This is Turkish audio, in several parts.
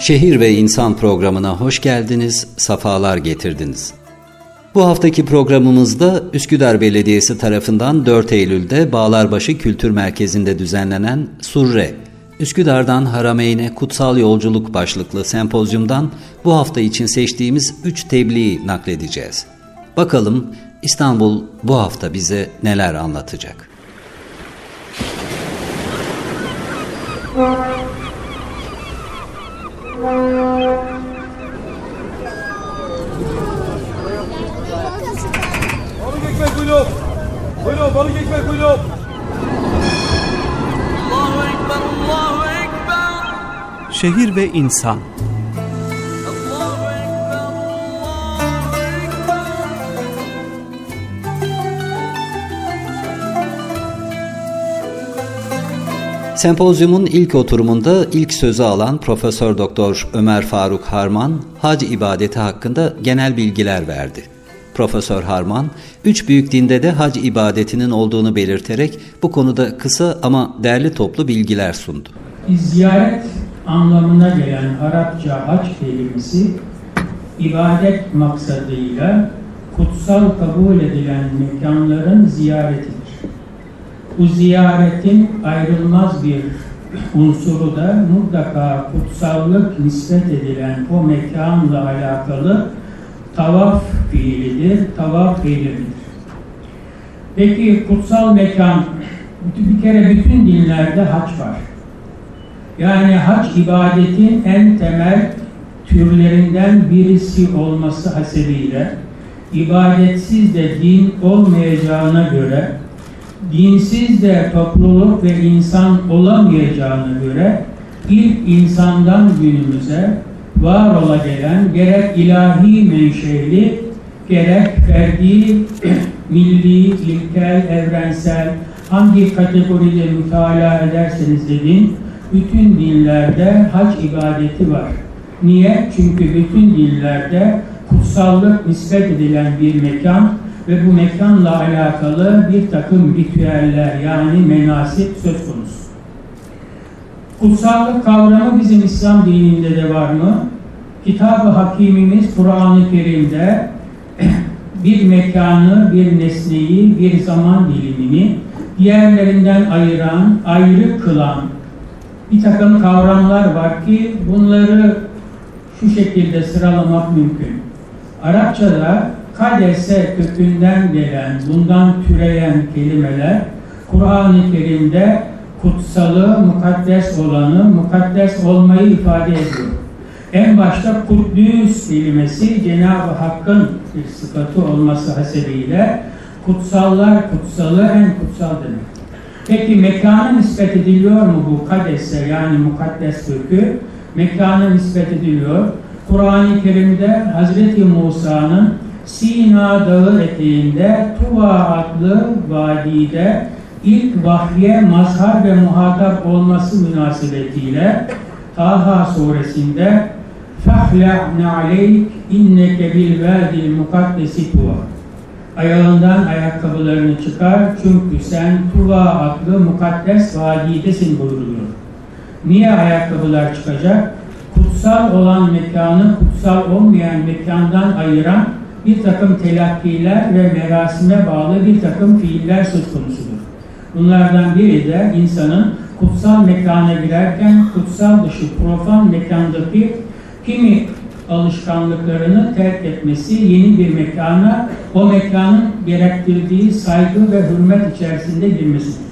Şehir ve İnsan programına hoş geldiniz, safalar getirdiniz. Bu haftaki programımızda Üsküdar Belediyesi tarafından 4 Eylül'de Bağlarbaşı Kültür Merkezi'nde düzenlenen Surre, Üsküdar'dan Harameyn'e Kutsal Yolculuk başlıklı sempozyumdan bu hafta için seçtiğimiz 3 tebliği nakledeceğiz. Bakalım İstanbul bu hafta bize neler anlatacak? Balık ekmek kuyruğu. Kuyruğu, balık ekmek kuyruğu. Allahu Ekber, Allahu Ekber. Şehir ve İnsan. Allahu Ekber, Allahu Ekber. Sempozyumun ilk oturumunda ilk sözü alan Profesör Doktor Ömer Faruk Harman, hac ibadeti hakkında genel bilgiler verdi. Profesör Harman, 3 büyük dinde de hac ibadetinin olduğunu belirterek bu konuda kısa ama derli toplu bilgiler sundu. Ziyaret anlamına gelen Arapça hac kelimesi, ibadet maksadıyla kutsal kabul edilen mekanların ziyaretidir. Bu ziyaretin ayrılmaz bir unsuru da mutlaka kutsallık nispet edilen o mekanla alakalı tavaf fiilidir, tavaf eylemidir. Peki kutsal mekan, bir kere bütün dinlerde hac var. Yani hac ibadetin en temel türlerinden birisi olması hasebiyle ibadetsiz de din olmayacağına göre, dinsiz de topluluk ve insan olamayacağına göre ilk insandan günümüze var ola gelen gerek ilahi menşeli, gerek ferdi, milli, ilkel, evrensel, hangi kategoride mütalaa ederseniz edin, bütün dinlerde hac ibadeti var. Niye? Çünkü bütün dinlerde kutsallık nispet edilen bir mekan ve bu mekanla alakalı bir takım ritüeller yani menasip söz konusu. Kutsallık kavramı bizim İslam dininde de var mı? Kitab-ı Hakimimiz Kur'an-ı Kerim'de bir mekanı, bir nesneyi, bir zaman dilimini diğerlerinden ayıran, ayrı kılan bir takım kavramlar var ki bunları şu şekilde sıralamak mümkün. Arapçada kadese kökünden gelen, bundan türeyen kelimeler Kur'an-ı Kerim'de kutsalı, mukaddes olanı, mukaddes olmayı ifade ediyor. En başta Kuddüs kelimesi Cenab-ı Hakk'ın bir sıfatı olması hasebiyle kutsallar kutsalı, en kutsal demek. Peki mekana nispet ediliyor mu bu kadese yani mukaddes kökü? Mekana nispet ediliyor. Kur'an-ı Kerim'de Hazreti Musa'nın Sina Dağı eteğinde Tuva adlı vadide ilk vahye mazhar ve muhatap olması münasebetiyle Taha suresinde فَحْلَعْنَ عَلَيْكَ اِنَّكَ بِالْوَادِ الْمُقَدَّسِ Tuva. Ayağından ayakkabılarını çıkar çünkü sen Tuva adlı mukaddes vadidesin buyuruluyor. Niye ayakkabılar çıkacak? Kutsal olan mekanı kutsal olmayan mekandan ayıran bir takım telakkiler ve merasime bağlı bir takım fiiller söz konusudur. Bunlardan biri de insanın kutsal mekana girerken kutsal dışı profan mekandaki kimi alışkanlıklarını terk etmesi, yeni bir mekana o mekanın gerektirdiği saygı ve hürmet içerisinde girmesidir.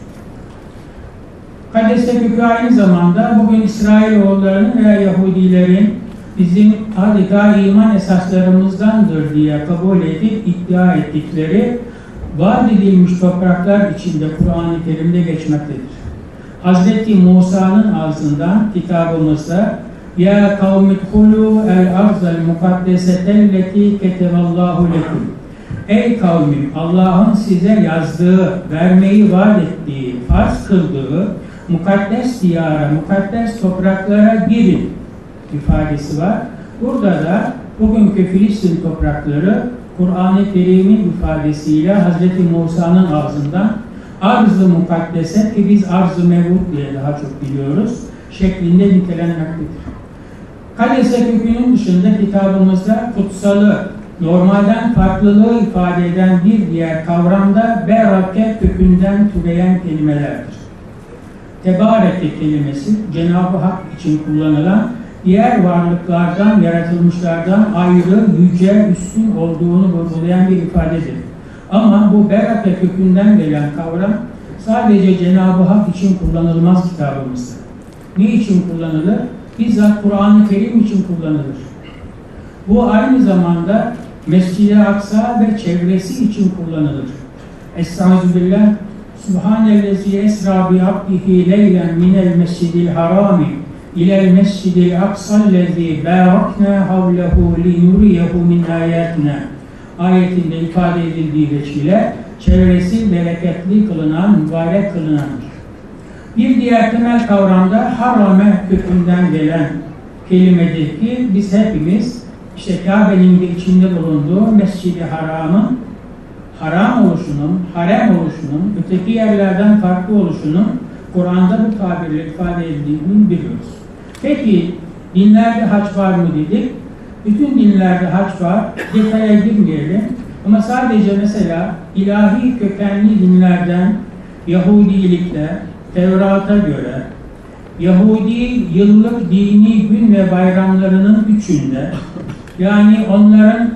Kadese kökü aynı zamanda bugün İsrailoğullarının veya Yahudilerin bizim adeta iman esaslarımızdandır diye kabul edip iddia ettikleri vaat edilmiş topraklar içinde Kur'an-ı Kerim'de geçmektedir. Hazreti Musa'nın ağzından kitabımızda Ya kavmi khulu el-arzal mukaddesetelleti ketevallahu lekum. Ey kavmim, Allah'ın size yazdığı, vermeyi vaat ettiği, farz kıldığı mukaddes diyara, mukaddes topraklara girin ifadesi var. Burada da bugünkü Filistin toprakları Kur'an-ı Kerim'in ifadesiyle Hazreti Musa'nın ağzından arz-ı mukaddeset ki biz arz-ı mevut diye daha çok biliyoruz şeklinde nitelenmektedir. Kadese kökünün dışında kitabımızda kutsalı, normalden farklılığı ifade eden bir diğer kavram da berake kökünden türeyen kelimelerdir. Tebareke kelimesi Cenab-ı Hak için kullanılan, diğer varlıklardan, yaratılmışlardan ayrı, yüce, üstün olduğunu vurgulayan bir ifadedir. Ama bu berake kökünden gelen kavram sadece Cenab-ı Hak için kullanılmaz kitabımızda. Ne için kullanılır? Bizzat Kur'an-ı Kerim için kullanılır. Bu aynı zamanda Mescid-i Aksa ve çevresi için kullanılır. Estağfirullah. Subhanellezi esra bi abdihi leylen minel mescidil harami ilel mescidil aksallezi barakna havlehu li nuriyehu min ayatina ayetinde ifade edildiği veçile çevresi bereketli kılınan, mübarek kılınandır. Bir diğer temel kavramda harame kökünden gelen kelimedir ki biz hepimiz işte Kabe'nin de içinde bulunduğu Mescid-i Haram'ın haram oluşunun, harem oluşunun, öteki yerlerden farklı oluşunun Kur'an'da bu tabirle ifade edildiğini biliyoruz. Peki dinlerde hac var mı dedik? Bütün dinlerde hac var. Detaya girmeyelim. Ama sadece mesela ilahi kökenli dinlerden Yahudilikte, Tevrat'a göre Yahudi yıllık dini gün ve bayramlarının üçünde, yani onların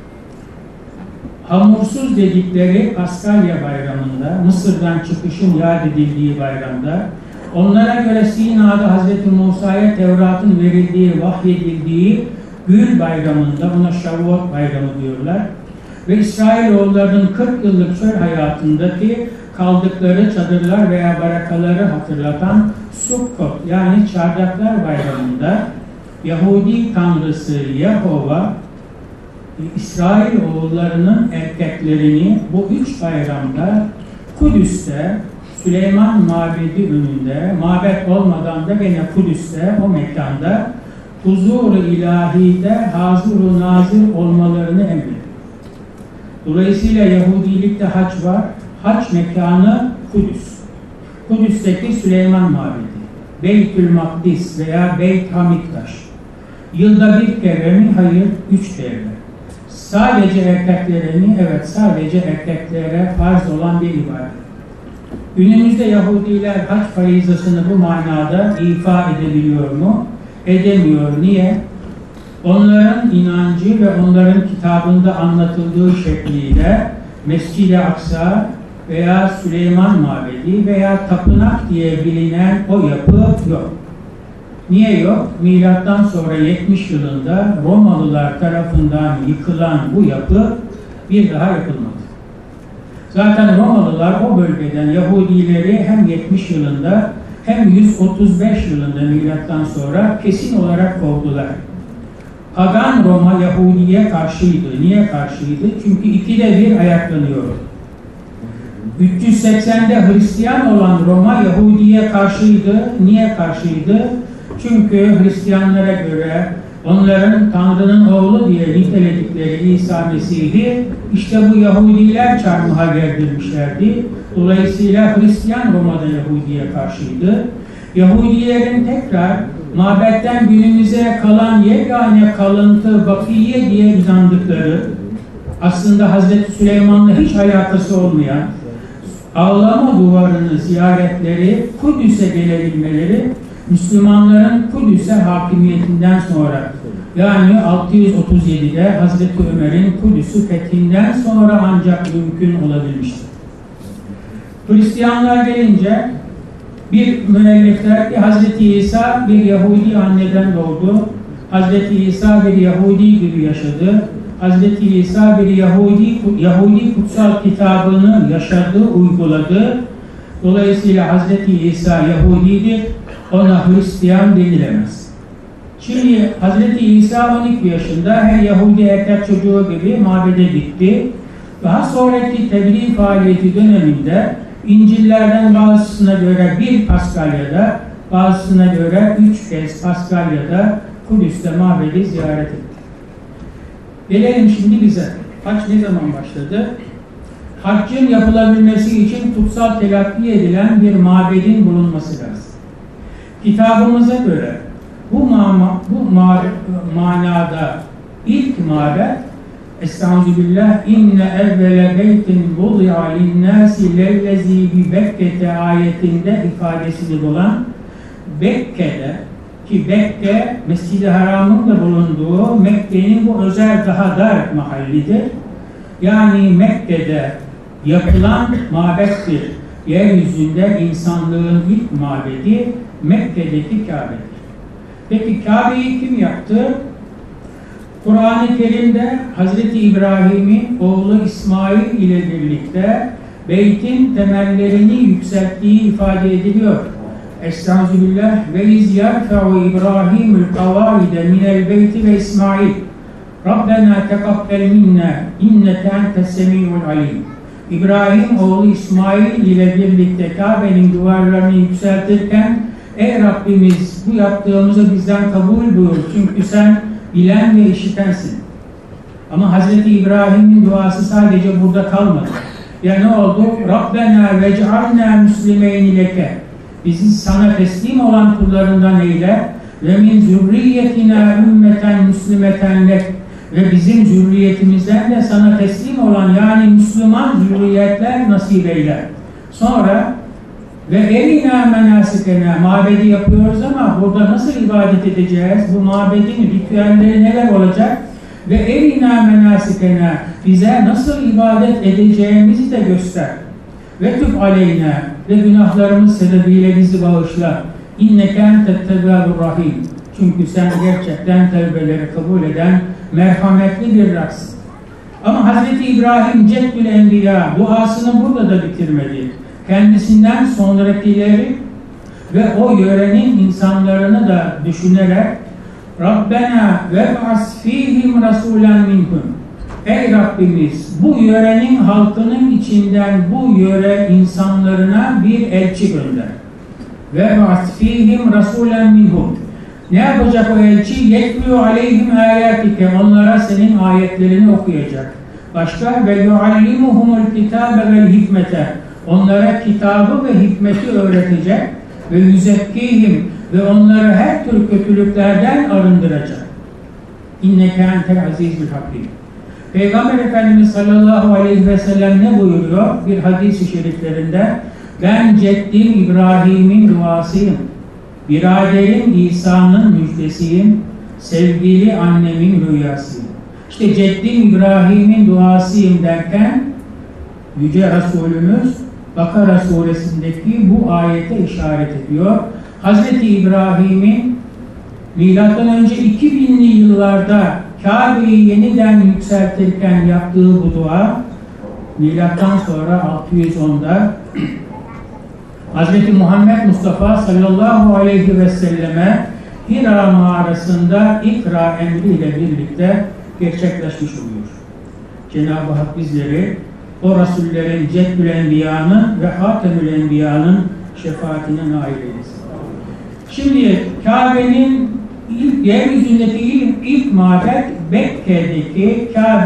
hamursuz dedikleri Paskalya bayramında, Mısır'dan çıkışın yad edildiği bayramda, onlara göre Sina'da Hz. Musa'ya Tevrat'ın verildiği, vahyedildiği Gül bayramında, buna Şavvat bayramı diyorlar, ve İsrailoğullarının 40 yıllık çöl hayatındaki kaldıkları çadırlar veya barakaları hatırlatan Sukkot, yani Çardaklar bayramında Yahudi tanrısı Yehova İsrailoğullarının erkeklerini bu üç bayramda Kudüs'te, Süleyman Mabedi önünde, mabet olmadan da gene Kudüs'te, o mekanda huzur-u ilahide hazır-u nazır olmalarını emrediyor. Dolayısıyla Yahudilikte hac var. Hac mekanı Kudüs. Kudüs'teki Süleyman Mabedi, Beytül Makdis veya Beyt Hamiktaş. Yılda bir kere mi? Hayır, 3 kere. Sadece erkeklere mi? Evet, sadece erkeklere farz olan bir ibadet. Günümüzde Yahudiler hac farizasını bu manada ifa edebiliyor mu? Edemiyor. Niye? Onların inancı ve onların kitabında anlatıldığı şekliyle Mescid-i Aksa veya Süleyman Mabedi veya tapınak diye bilinen o yapı yok. Niye yok? Milattan sonra 70 yılında Romalılar tarafından yıkılan bu yapı bir daha yapılmadı. Zaten Romalılar o bölgeden Yahudileri hem 70 yılında hem 135 yılında milattan sonra kesin olarak kovdular. Pagan Roma Yahudi'ye karşıydı. Niye karşıydı? Çünkü 2'de 1 ayaklanıyor. 380'de Hristiyan olan Roma Yahudi'ye karşıydı. Niye karşıydı? Çünkü Hristiyanlara göre onların Tanrı'nın oğlu diye niteledikleri İsa Mesih'i işte bu Yahudiler çarmıha gerdirmişlerdi. Dolayısıyla Hristiyan Roma'da Yahudi'ye karşıydı. Yahudilerin tekrar mabetten günümüze kalan yegane kalıntı bakiye diye inandıkları, aslında Hazreti Süleyman'la hiç alakası olmayan ağlama duvarını ziyaretleri, Kudüs'e gelebilmeleri, Müslümanların Kudüs'e hakimiyetinden sonra, yani 637'de Hazreti Ömer'in Kudüs'ü fethinden sonra ancak mümkün olabilmiştir. Hristiyanlar gelince bir müellifler ki Hazreti İsa bir Yahudi anneden doğdu, Hazreti İsa bir Yahudi gibi yaşadı, Hazreti İsa bir Yahudi kutsal kitabını yaşadı, uyguladı. Dolayısıyla Hazreti İsa Yahudidir, ona Hristiyan denilemez. Şimdi Hazreti İsa 12 yaşında her Yahudi erkek çocuğu gibi mabede gitti. Daha sonraki tebliğ faaliyeti döneminde İncil'lerden bazısına göre bir Paskalya'da, bazısına göre 3 kez Paskalya'da Kudüs'te mabedi ziyaret etti. Gelelim şimdi bize. Hac ne zaman başladı? Haccın yapılabilmesi için kutsal telakki edilen bir mabedin bulunması lazım. Kitabımıza göre Bu manada ilk mabet Estağfirullah inne evvele beytin vudi'a linnâsi lellezî bi Bekke'te ayetinde ifadesidir olan Bekke'de ki Bekke Mescid-i Haram'ın da bulunduğu Mekke'nin bu özel daha dar mahallidir. Yani Mekke'de yapılan mabettir. Yeryüzünde insanlığın ilk mabedi Mekke'deki Kabe'dir. Peki Kabe'yi kim yaptı? Kur'an-ı Kerim'de Hazreti İbrahim'in oğlu İsmail ile birlikte beytin temellerini yükselttiği ifade ediliyor. Estağfirullah ve iz yerfe'u İbrahimul kavaide minel beyti ve İsmail Rabbena tekabbel minna inneke entes semî'ul alim. İbrahim oğlu İsmail ile birlikte Kabe'nin duvarlarını yükseltirken ey Rabbimiz bu yaptığımızı bizden kabul buyur çünkü sen bilen ve işitensin. Ama Hazreti İbrahim'in duası sadece burada kalmadı. Ya ne oldu? Rabbena vec'alna müslimeyni leke. Bizi sana teslim olan kullarından eyle ve min zürriyetina ümmeten müslimeten lek. Ve bizim zürriyetimizden de sana teslim olan yani Müslüman zürriyetler nasip eyle. Sonra ve erina menasikena mabedi yapıyoruz ama burada nasıl ibadet edeceğiz? Bu mabedin ritüelleri neler olacak? Ve erina menasikena bize nasıl ibadet edeceğimizi de göster. Ve tüb aleyna ve günahlarımız sebebiyle bizi bağışla. İnneke entet tevvâbur rahim. Çünkü sen gerçekten tevbeleri kabul eden merhametli bir Rabb'sin. Ama Hazreti İbrahim Ceddül Enbiya duasını burada da bitirmedi. Kendisinden sonrakileri ve o yörenin insanlarını da düşünerek Rabbena veb'as fihim rasulen minhum. Ey Rabbimiz bu yörenin halkının içinden bu yöre insanlarına bir elçi gönder. Veb'as fihim rasulen minhum. Ne yapacak o elçi? Yetlû aleyhim âyâtike. Onlara senin ayetlerini okuyacak. Başka ve yuallimuhumul kitâbe vel hikmete. Onlara kitabı ve hikmeti öğretecek ve yüzekkihim ve onları her tür kötülüklerden arındıracak. İnneke entel azizül hakim. Peygamber Efendimiz sallallahu aleyhi ve sellem ne buyuruyor? Bir hadis-i şeriflerinde ben ceddim İbrahim'in duasıyım. Biraderim İsa'nın müjdesiyim. Sevgili annemin rüyasıyım. İşte ceddim İbrahim'in duasıyım derken Yüce Resulümüz Bakara suresindeki bu ayete işaret ediyor. Hazreti İbrahim'in milattan önce 2000'li yıllarda Kabe'yi yeniden yükseltirken yaptığı bu dua milattan sonra 610'da Hazreti Muhammed Mustafa sallallahu aleyhi ve selleme Hira mağarasında ikra emriyle birlikte gerçekleşmiş oluyor. Cenab-ı Hak bizleri o Resullerin Ceddül Enbiya'nın ve Hatemül Enbiya'nın şefaatine nail eylesin. Şimdi Kabe'nin yeryüzündeki ilk mabet Mekke'deki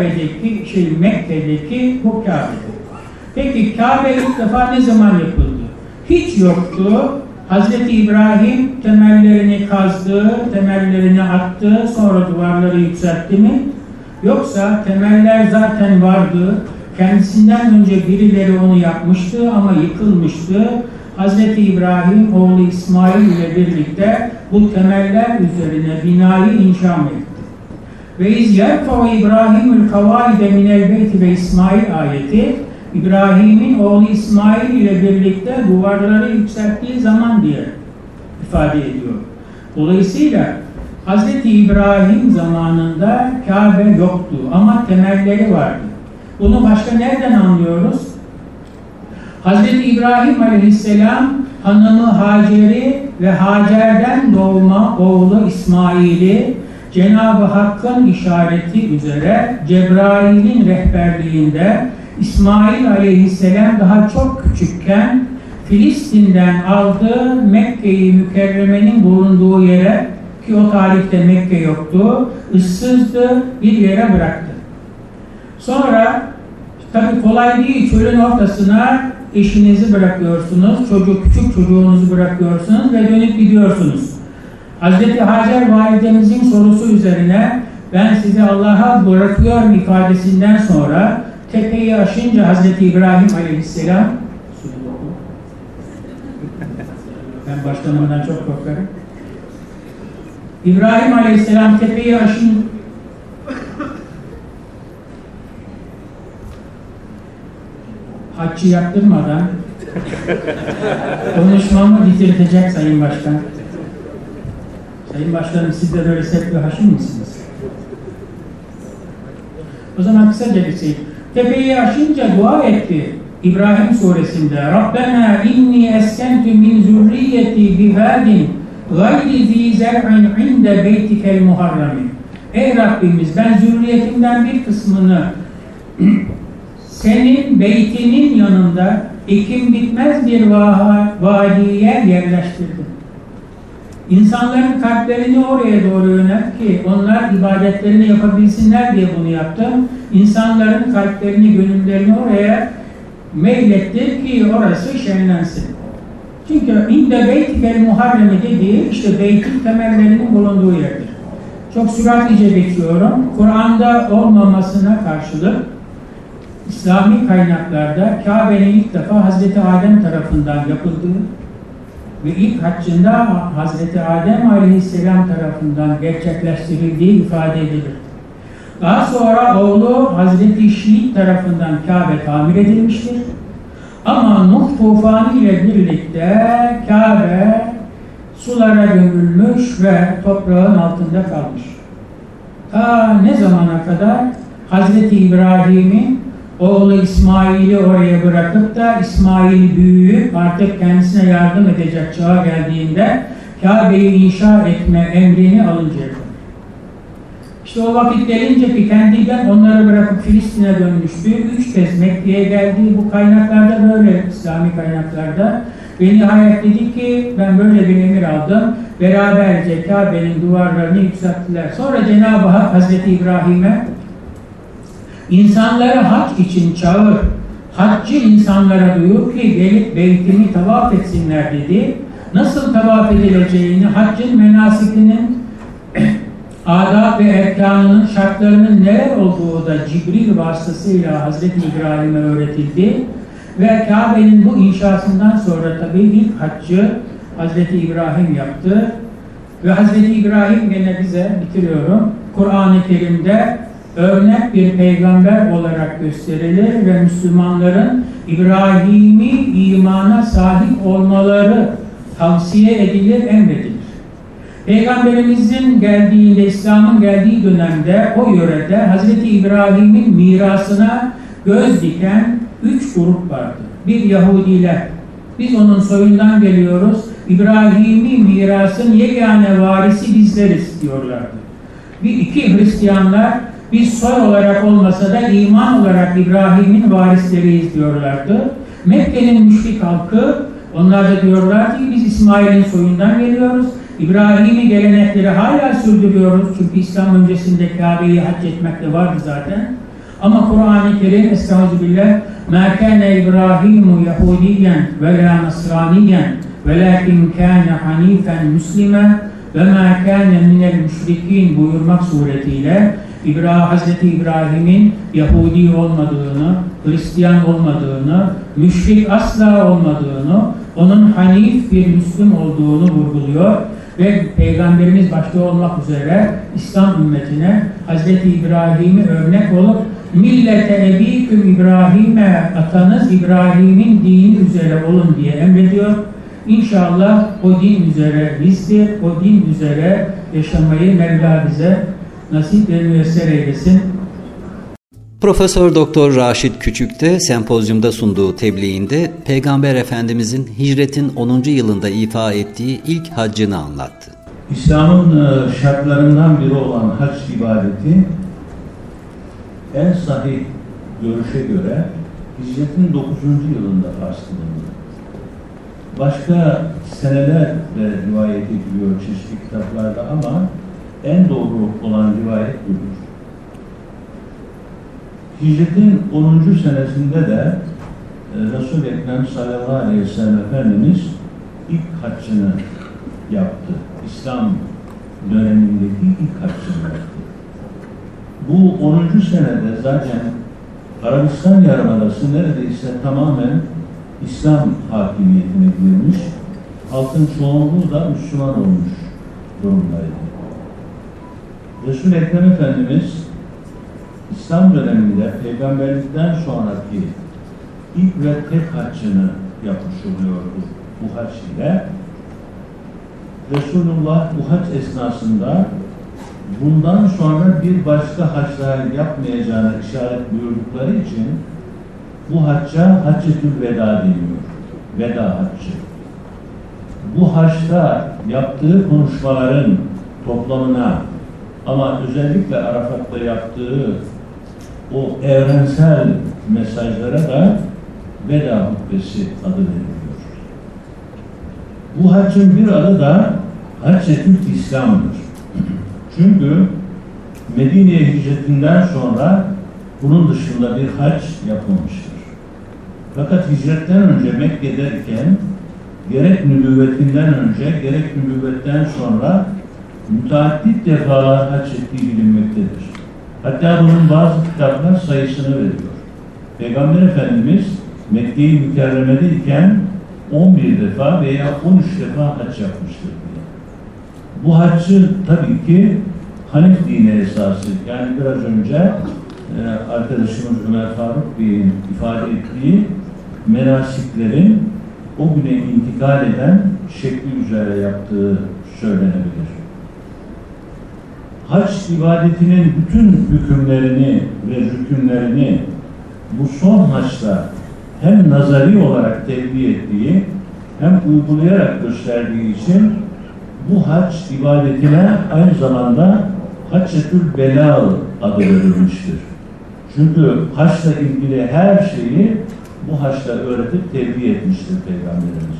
Mekke'deki bu Kabe'dir. Peki Kabe ilk defa ne zaman yapıldı? Hiç yoktu. Hazreti İbrahim temellerini kazdı, temellerini attı, sonra duvarları yükseltti mi? Yoksa temeller zaten vardı. Kendisinden önce birileri onu yapmıştı ama yıkılmıştı. Hazreti İbrahim oğlu İsmail ile birlikte bu temeller üzerine binayı inşa etti. Ve iz yerfa'u İbrahimul kavaide minel beyti ve İsmail ayeti İbrahim'in oğlu İsmail ile birlikte duvarları yükselttiği zaman diye ifade ediyor. Dolayısıyla Hazreti İbrahim zamanında Kabe yoktu ama temelleri vardı. Bunu başka nereden anlıyoruz? Hazreti İbrahim Aleyhisselam hanımı Hacer'i ve Hacer'den doğma oğlu İsmail'i Cenab-ı Hakk'ın işareti üzere Cebrail'in rehberliğinde İsmail Aleyhisselam daha çok küçükken Filistin'den aldığı Mekke-i Mükerreme'nin bulunduğu yere ki o tarihte Mekke yoktu, ıssızdı bir yere bıraktı. Sonra tabi kolay değil, çölün ortasına eşinizi bırakıyorsunuz, küçük çocuğunuzu bırakıyorsunuz ve dönüp gidiyorsunuz. Hazreti Hacer validemizin sorusu üzerine ben sizi Allah'a bırakıyorum ifadesinden sonra tepeyi aşınca Hazreti İbrahim Aleyhisselam, ben başlamadan çok korkarım. İbrahim Aleyhisselam tepeyi aşınca haccı yaptırmadan konuşmamı bitirtecek Sayın Başkan. Sayın Başkanım, siz de böyle sert bir haşim misiniz? O zaman kısaca bir şey. Tepeyi aşınca dua etti. İbrahim suresinde Rabbena inni eskentu min zürriyeti bivadin gayri zi zer'in inde beytikel muharrami. Ey Rabbimiz, ben zürriyetimden bir kısmını senin beytinin yanında ekim bitmez bir vadiye yerleştirdim. İnsanların kalplerini oraya doğru yönelt ki onlar ibadetlerini yapabilsinler diye bunu yaptım. İnsanların kalplerini, gönüllerini oraya meylettir ki orası şenlensin. Çünkü inde beytikel muharremi dediği işte beytin temellerinin bulunduğu yerdir. Çok süratlice geçiyorum. Kur'an'da olmamasına karşılık İslami kaynaklarda Kabe'nin ilk defa Hazreti Adem tarafından yapıldığı ve ilk haccında Hazreti Adem Aleyhisselam tarafından gerçekleştirildiği ifade edilir. Daha sonra oğlu Hazreti Şiit tarafından Kabe tamir edilmiştir. Ama Nuh tufanı ile birlikte Kabe sulara gömülmüş ve toprağın altında kalmış. Ta ne zamana kadar? Hazreti İbrahim'in oğlu İsmail'i oraya bırakıp da İsmail büyüyüp artık kendisine yardım edecek çağa geldiğinde Kabe'yi inşa etme emrini alıncaya kadar. İşte o vakit gelince ki kendinden onları bırakıp Filistin'e dönmüştü. 3 kez Mekke'ye geldi. Bu kaynaklarda böyle, İslami kaynaklarda. Ve nihayet dedi ki ben böyle bir emir aldım. Beraberce Kabe'nin duvarlarını yükselttiler. Sonra Cenab-ı Hak Hazreti İbrahim'e İnsanları hac için çağır, haccı insanlara duyur ki gelip beytimi tavaf etsinler dedi. Nasıl tavaf edileceğini, haccın menasikinin adab ve erkanının, şartlarının neler olduğu da Cibril vasıtasıyla Hazreti İbrahim'e öğretildi. Ve Kabe'nin bu inşasından sonra tabii ilk haccı Hazreti İbrahim yaptı. Ve Hazreti İbrahim gene bize, bitiriyorum, Kur'an-ı Kerim'de örnek bir peygamber olarak gösterilir ve Müslümanların İbrahim'i imana sahip olmaları tavsiye edilir, emredilir. Peygamberimizin geldiğinde, İslam'ın geldiği dönemde o yörede Hazreti İbrahim'in mirasına göz diken 3 grup vardı. Bir Yahudiler, biz onun soyundan geliyoruz, İbrahim'i mirasın yegane varisi bizleriz diyorlardı. İki Hristiyanlar, biz soy olarak olmasa da iman olarak İbrahim'in varisleriyiz diyorlardı. Mekke'nin müşrik halkı, onlar da diyorlar ki biz İsmail'in soyundan geliyoruz. İbrahim'i gelenekleri hala sürdürüyoruz. Çünkü İslam öncesinde Kabe'yi hac etmek de vardı zaten. Ama Kur'an-ı Kerim estağfirullah مَا كَانَ إِبْرَاهِيمُ يَهُودِيًّا وَلَا نَصْرَانِيًّا وَلَكِنْ كَانَ حَنِيفًا مُسْلِمًا وَمَا كَانَ مِنَ الْمُشْرِكِينَ buyurmak suretiyle Hazreti İbrahim'in Yahudi olmadığını, Hristiyan olmadığını, müşrik asla olmadığını, onun hanif bir Müslüm olduğunu vurguluyor ve Peygamberimiz başta olmak üzere İslam ümmetine Hazreti İbrahim'i örnek olup millete ebiküm İbrahim'e, atanız İbrahim'in dini üzere olun diye emrediyor. İnşallah o din üzere bizdir, o din üzere yaşamayı Mevla bize nasip ve müyesser eylesin. Profesör Doktor Raşit Küçük de sempozyumda sunduğu tebliğinde Peygamber Efendimizin hicretin 10. yılında ifa ettiği ilk haccını anlattı. İslam'ın şartlarından biri olan hac ibadeti en sahih görüşe göre hicretin 9. yılında farz kılındı. Başka seneler de rivayet ediliyor çeşitli kitaplarda ama en doğru olan rivayet budur. Hicretin 10. senesinde de Resul-i Ekrem sallallahu aleyhi ve sellem Efendimiz ilk haccını yaptı. İslam dönemindeki ilk haccını yaptı. Bu 10. senede zaten Arabistan Yarımadası neredeyse tamamen İslam hakimiyetine girmiş, halkın çoğunluğu da Müslüman olmuş durumdaydı. Resul-i Ekrem Efendimiz İslam döneminde peygamberlikten sonraki ilk ve tek haccını yapmış oluyordu bu hac ile. Resulullah bu hac esnasında bundan sonra bir başka haçlar yapmayacağına işaret buyurdukları için bu hacca Haccetül Veda deniyor. Veda haccı. Bu haçta yaptığı konuşmaların toplamına ama özellikle Arafat'ta yaptığı o evrensel mesajlara da Veda hutbesi adı veriliyor. Bu haccın bir adı da Haccetül İslam'dır. Çünkü Medine'ye hicretinden sonra bunun dışında bir hac yapılmıştır. Fakat hicretten önce Mekke'deyken gerek nübüvvetinden önce gerek nübüvvetten sonra müteaddit defalar hac ettiği bilinmektedir. Hatta bunun bazı kitaplar sayısını veriyor. Peygamber Efendimiz Mekke-i Mükerreme'deyken 11 defa veya 13 defa hac yapmıştır diye. Bu haccı tabii ki Hanif dini esası, yani biraz önce arkadaşımız Ömer Faruk Bey'in ifade ettiği menasiklerin o güne intikal eden şekli üzere yaptığı söylenebilir. Hac ibadetinin bütün hükümlerini ve rükünlerini bu son haçta hem nazari olarak tebliğ ettiği hem uygulayarak gösterdiği için bu hac ibadetine aynı zamanda Haccetül Belâ adı verilmiştir. Çünkü haçla ilgili her şeyi bu haçla öğretip tebliğ etmiştir Peygamberimiz.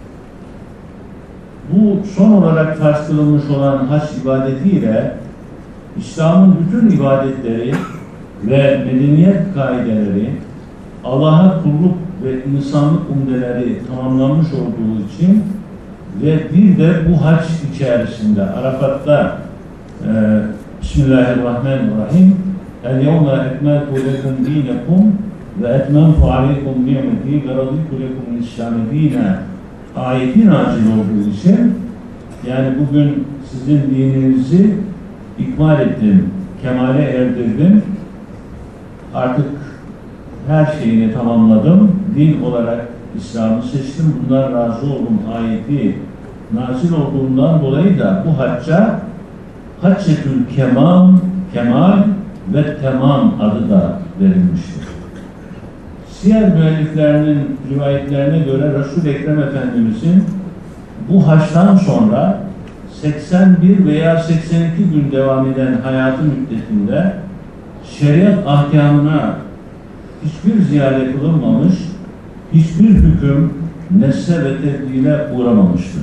Bu son olarak farz kılınmış olan hac ibadetiyle İslam'ın bütün ibadetleri ve medeniyet kaideleri, Allah'a kulluk ve insanlık umdeleri tamamlanmış olduğu için ve bir de bu hac içerisinde Arafat'ta Bismillahirrahmanirrahim El-yevme ekmeltu lekum dinekum ve etmemtu aleykum nimeti ve raditu lekum İslam'ı dine ayeti nazil olduğu için, yani bugün sizin dininizi ikmal ettim, kemale erdirdim, artık her şeyini tamamladım, din olarak İslam'ı seçtim, bundan razı oldum ayeti nazil olduğundan dolayı da bu hacca Haccetül Kemal ve Temam adı da verilmiştir. Siyer müelliflerinin rivayetlerine göre Resul-i Ekrem Efendimizin bu haçtan sonra 81 veya 82 gün devam eden hayatı müddetinde şeriat ahkamına hiçbir ziyade kılınmamış, hiçbir hüküm nesle ve tebdile uğramamıştır.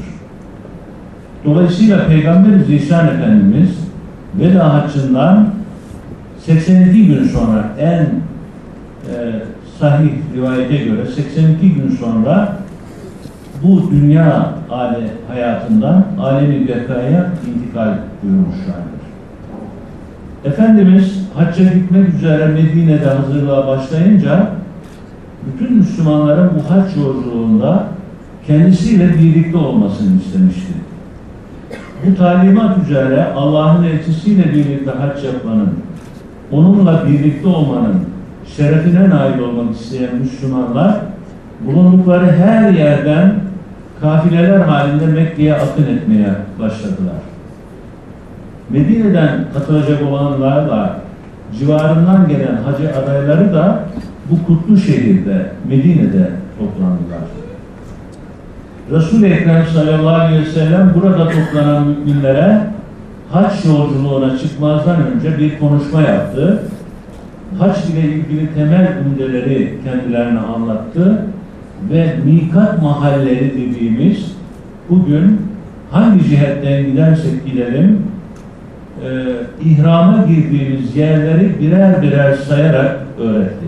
Dolayısıyla Peygamber Zişan Efendimiz Veda Haccı'ndan 82 gün sonra en sahih rivayete göre 82 gün sonra bu dünya hayatından alemi bekaya intikal buyurmuşlardır. Efendimiz hacca gitmek üzere Medine'de hazırlığa başlayınca bütün Müslümanların bu hac yolculuğunda kendisiyle birlikte olmasını istemişti. Bu talimat üzere Allah'ın elçisiyle birlikte hac yapmanın, onunla birlikte olmanın şerefine nail olmak isteyen Müslümanlar bulundukları her yerden kafileler halinde Mekke'ye akın etmeye başladılar. Medine'den katılacak olanlarla civarından gelen hacı adayları da bu kutlu şehirde, Medine'de toplandılar. Resul-i Ekrem sallallahu aleyhi ve sellem burada toplanan müminlere hac yolculuğuna çıkmazdan önce bir konuşma yaptı. Hac ile ilgili temel umdeleri kendilerine anlattı ve mikat mahalleri dediğimiz bugün hangi cihetten gidersek gidelim ihrama girdiğimiz yerleri birer birer sayarak öğretti.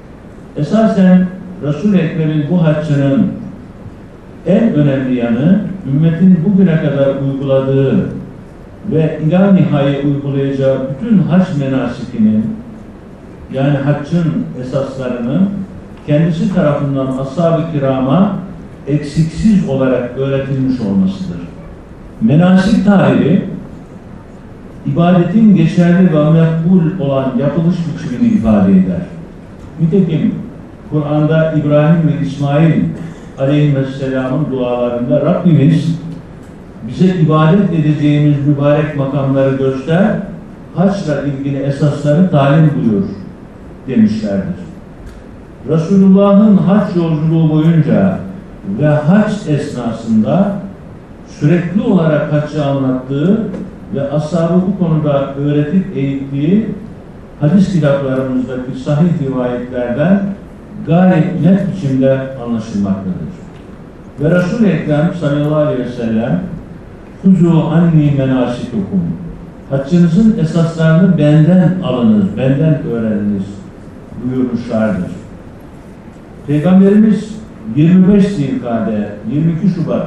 Esasen Resul-i Ekrem'in bu haccının en önemli yanı ümmetin bugüne kadar uyguladığı ve ila nihayet uygulayacağı bütün hac menasikinin, yani haccın esaslarının kendisi tarafından ashab-ı kirama eksiksiz olarak öğretilmiş olmasıdır. Menasik tabiri, ibadetin geçerli ve makbul olan yapılış biçimini ifade eder. Nitekim Kur'an'da İbrahim ve İsmail aleyhisselamın dualarında Rabbimiz bize ibadet edeceğimiz mübarek makamları göster, haçla ilgili esasları talim buyur demişlerdir. Resulullah'ın hac yolculuğu boyunca ve hac esnasında sürekli olarak haccı anlattığı ve ashabı bu konuda öğretip eğittiği hadis kitaplarımızdaki sahih rivayetlerden gayet net biçimde anlaşılmaktadır. Ve Resul-i Ekrem sallallahu aleyhi ve sellem "Huzu anni menasikukum", haccınızın esaslarını benden alınız, benden öğreniniz buyurmuşlardır. Peygamberimiz 25 Zilkade 22 Şubat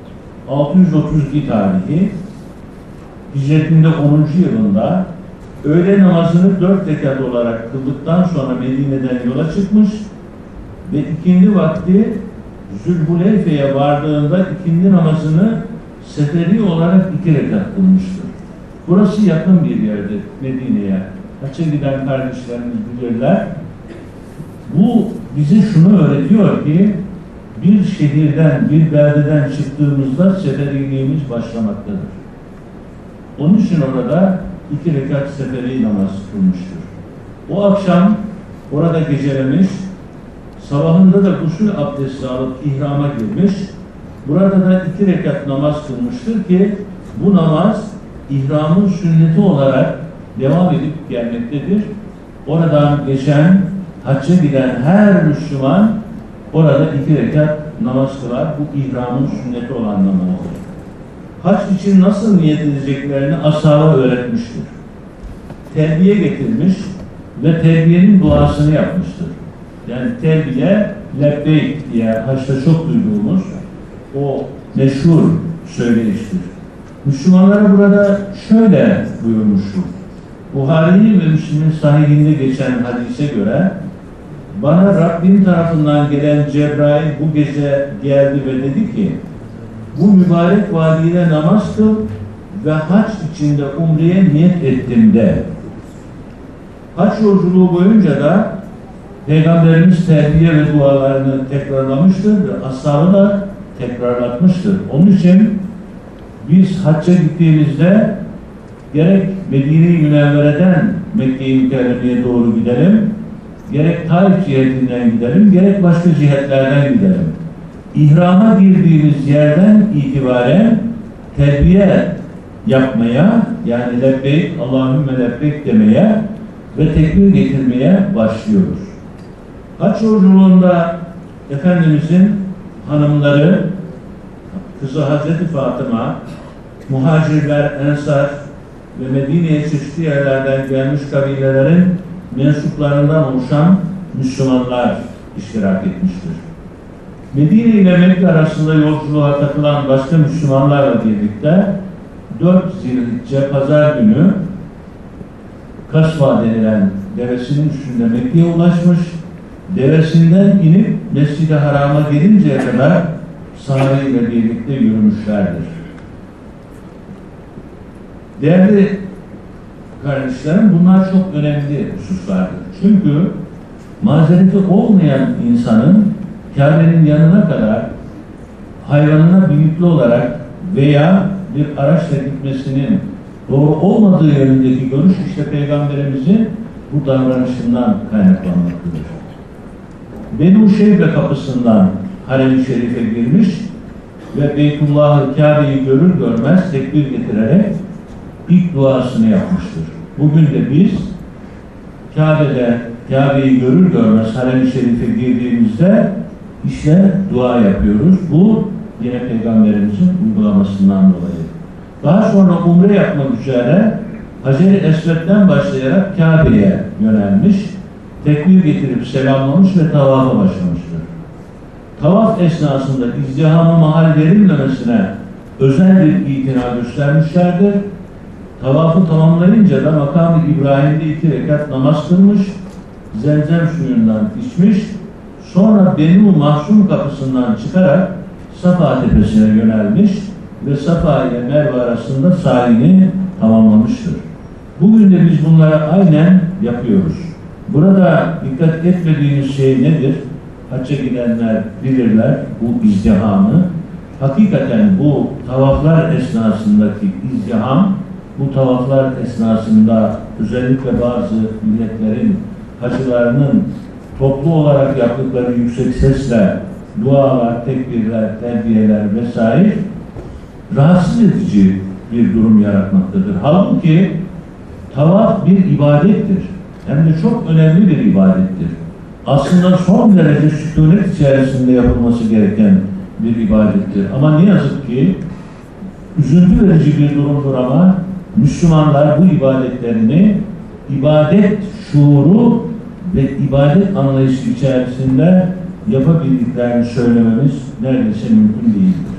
632 tarihi hicretinde 10. yılında öğle namazını 4 rekat olarak kıldıktan sonra Medine'den yola çıkmış ve ikindi vakti Zülhuleyfe'ye vardığında ikindi namazını seferi olarak 2 rekat kılmıştır. Burası yakın bir yerdir Medine'ye. Hacca giden kardeşlerimiz bilirler. Bu bize şunu öğretiyor ki bir şehirden, bir beldeden çıktığımızda seferiliğimiz başlamaktadır. Onun için orada 2 rekat seferi namaz kılmıştır. O akşam orada gecelemiş, sabahında da gusül abdesti alıp ihrama girmiş, burada da 2 rekat namaz kılmıştır ki bu namaz ihramın sünneti olarak devam edip gelmektedir. Oradan geçen, hacca giden her Müslüman orada 2 rekat namaz kılar. Bu ihramın sünneti olan namazdır. Hac için nasıl niyet edeceklerini ashaba öğretmiştir. Terbiye getirmiş ve terbiyenin duasını yapmıştır. Yani terbiye, lebbeyk diye haçta çok duyduğumuz o meşhur söyleyiştir. Müslümanlara burada şöyle buyurmuştur. Buhari'nin ve Müslim'in sahihinde geçen hadise göre bana Rabbim tarafından gelen Cebrail bu gece geldi ve dedi ki bu mübarek vadide namaz kıl ve hac içinde umreye niyet ettim de. Hac yolculuğu boyunca da Peygamberimiz terbiye ve dualarını tekrarlamıştır ve ashabı da tekrarlatmıştır. Onun için biz hacca gittiğimizde gerek Medine-i Münevvere'den Mekke-i Mükerreme'ye doğru gidelim, gerek Taif cihetinden gidelim, gerek başka cihetlerden gidelim. İhrama girdiğimiz yerden itibaren terbiye yapmaya, yani lebbeyk, Allahümme lebbeyk demeye ve tekbir getirmeye başlıyoruz. Hac yolculuğunda Efendimizin hanımları, kızı Hazreti Fatıma, muhacirler, ensar ve Medine'ye çeşitli yerlerden gelmiş kabilelerin mensuplarından oluşan Müslümanlar iştirak etmiştir. Medine ile Mekke arasında yolculuğa katılan başka Müslümanlarla birlikte 4 Zilhicce Pazar günü Kasva denilen devesinin üstünde Mekke'ye ulaşmış, devesinden inip Mescid-i Haram'a gelinceye kadar sahabe ile birlikte yürümüşlerdir. Değerli kardeşlerim, bunlar çok önemli hususlardır. Çünkü mazereti olmayan insanın Kabe'nin yanına kadar hayvanına binipli olarak veya bir araçla gitmesinin doğru olmadığı yönündeki görüş işte Peygamberimizin bu davranışından kaynaklanmaktadır. Benu Şeybe kapısından Harem-i Şerif'e girmiş ve Beytullah'ı, Kabe'yi görür görmez tekbir getirerek ilk duasını yapmıştır. Bugün de biz Kabe'yi görür görmez Harem-i Şerif'e girdiğimizde işte dua yapıyoruz. Bu yine Peygamberimizin uygulamasından dolayı. Daha sonra umre yapmak üzere Hacer-i Esved'den başlayarak Kabe'ye yönelmiş, tekbir getirip selamlamış ve tavafa başlamıştır. Tavaf esnasında izdihama mahal verilmemesine özel bir itina göstermişlerdir. Tavafı tamamlayınca da makamı İbrahim'de 2 rekat namaz kılmış, zemzem suyundan içmiş, sonra Benu Mahzum kapısından çıkarak Safa tepesine yönelmiş ve Safa ile Merve arasında sahini tamamlamıştır. Bugün de biz bunları aynen yapıyoruz. Burada dikkat etmediğimiz şey nedir? Hacca gidenler bilirler bu izdihamı. Hakikaten bu tavaflar esnasındaki izdiham, bu tavaflar esnasında özellikle bazı milletlerin hacılarının toplu olarak yaptıkları yüksek sesle dualar, tekbirler, terbiyeler vesaire rahatsız edici bir durum yaratmaktadır. Halbuki tavaf bir ibadettir. Hem de çok önemli bir ibadettir. Aslında son derece sükunet içerisinde yapılması gereken bir ibadettir. Ama ne yazık ki üzüntü verici bir durumdur ama Müslümanlar bu ibadetlerini ibadet şuuru ve ibadet anlayışı içerisinde yapabildiklerini söylememiz neredeyse mümkün değildir.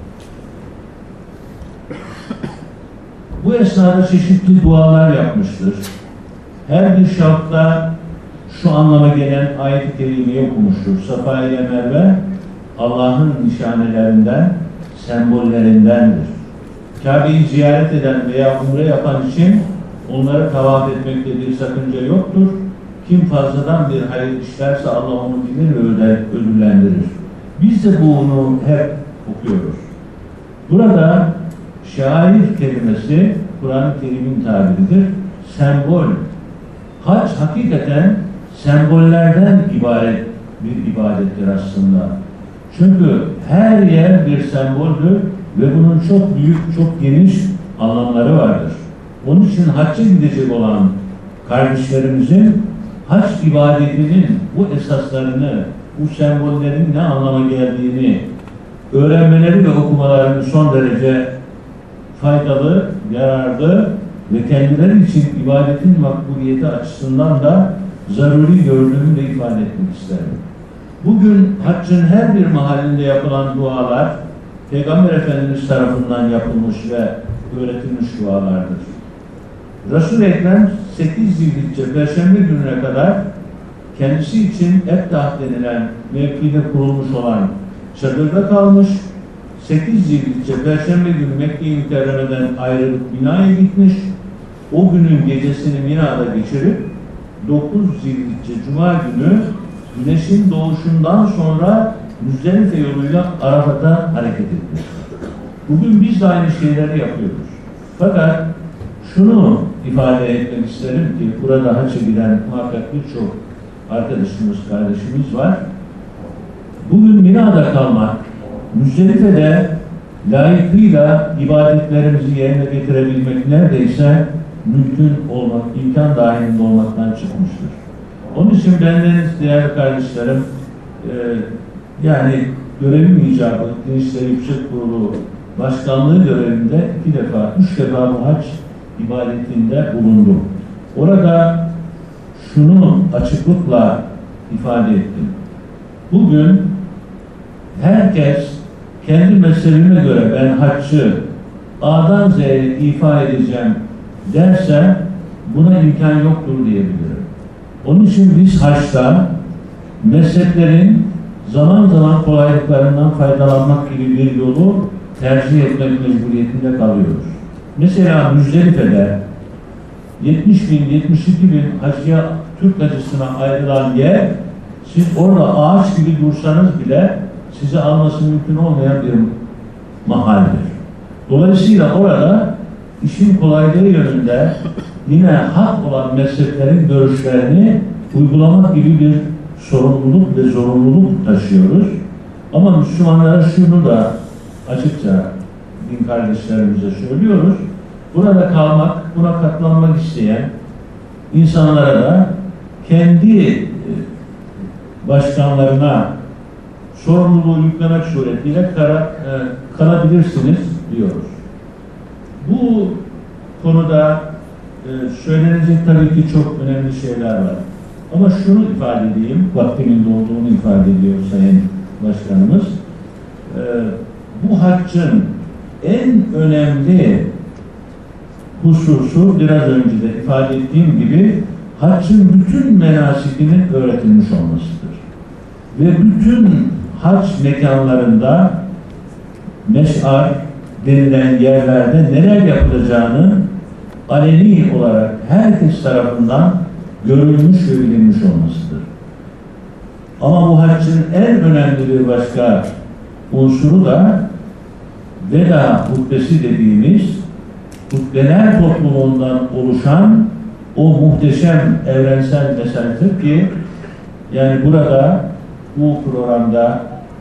Bu esnada çeşitli dualar yapmıştır. Her bir şartta şu anlama gelen ayet-i kerimeyi okumuştur. Safa ile Merve Allah'ın nişanelerinden, sembollerindendir. Kabe'yi ziyaret eden veya umre yapan için onları tavaf etmekte bir sakınca yoktur. Kim fazladan bir hayır işlerse Allah onu bilir ve ödüllendirir. Biz de bunu hep okuyoruz. Burada şair kelimesi Kur'an-ı Kerim'in tabiridir. Sembol. Hac hakikaten sembollerden ibaret bir ibadettir aslında. Çünkü her yer bir semboldür ve bunun çok büyük, çok geniş anlamları vardır. Onun için hacca gidecek olan kardeşlerimizin hac ibadetinin bu esaslarını, bu sembollerin ne anlama geldiğini öğrenmeleri ve okumalarını son derece faydalı, yararlı ve kendileri için ibadetin makbuliyeti açısından da zaruri gördüğümü de ifade etmek isterim. Bugün haccın her bir mahallinde yapılan dualar Peygamber Efendimiz tarafından yapılmış ve öğretilmiş dualardır. Resul-i Ekrem 8 Zilhicce Perşembe gününe kadar kendisi için Ebdah denilen mevkide kurulmuş olan çadırda kalmış, 8 Zilhicce Perşembe günü Mekke-i Mükerreme'den ayrılıp Mina'ya gitmiş, o günün gecesini Mina'da geçirip 9 Zilhicce Cuma günü güneşin doğuşundan sonra Müzdelife yoluyla Arafat'a hareket etmiş. Bugün biz de aynı şeyleri yapıyoruz. Fakat şunu ifade etmek isterim ki burada hacca giden muhakkak birçok arkadaşımız, kardeşimiz var. Bugün Mina'da kalmak, Müzdelife'de layıkıyla ibadetlerimizi yerine getirebilmek neredeyse mümkün olmak, imkan dahilinde olmaktan çıkmıştır. Onun için bendeniz değerli kardeşlerim, yani görevim icabı Din İşleri Yüksek Kurulu Başkanlığı görevinde 2 defa, 3 defa bu hac ibadetinde bulundum. Orada şunu açıklıkla ifade ettim. Bugün herkes kendi mezhebime göre ben haccı A'dan Z'ye ifa edeceğim derse buna imkan yoktur diyebilirim. Onun için biz haçta mezheplerin zaman zaman kolaylıklarından faydalanmak gibi bir yolu tercih etmek mecburiyetinde kalıyoruz. Mesela Müzdelife'de 70 bin, 72 bin hacıya, Türk hacısına ayrılan yer, siz orada ağaç gibi dursanız bile size alması mümkün olmayan bir mahaldir. Dolayısıyla orada işin kolaylığı yönünde yine hak olan mezheplerin görüşlerini uygulamak gibi bir sorumluluk ve zorunluluk taşıyoruz. Ama Müslümanlara şunu da açıkça din kardeşlerimize söylüyoruz. Burada kalmak, buna katlanmak isteyen insanlara da kendi başkanlarına sorumluluğu yüklemek suretiyle kalabilirsiniz diyoruz. Bu konuda söylenecek tabii ki çok önemli şeyler var. Ama şunu ifade edeyim, vaktimin dolduğunu ifade ediyor Sayın Başkanımız. Bu haccın en önemli hususu biraz önce de ifade ettiğim gibi haccın bütün menasikinin öğretilmiş olmasıdır. Ve bütün hac mekanlarında meş'ar denilen yerlerde neler yapılacağını aleni olarak herkes tarafından görülmüş ve bilinmiş olmasıdır. Ama bu haccın en önemli bir başka unsuru da veda hutbesi dediğimiz hutbeler topluluğundan oluşan o muhteşem evrensel mesajdır ki yani burada bu programda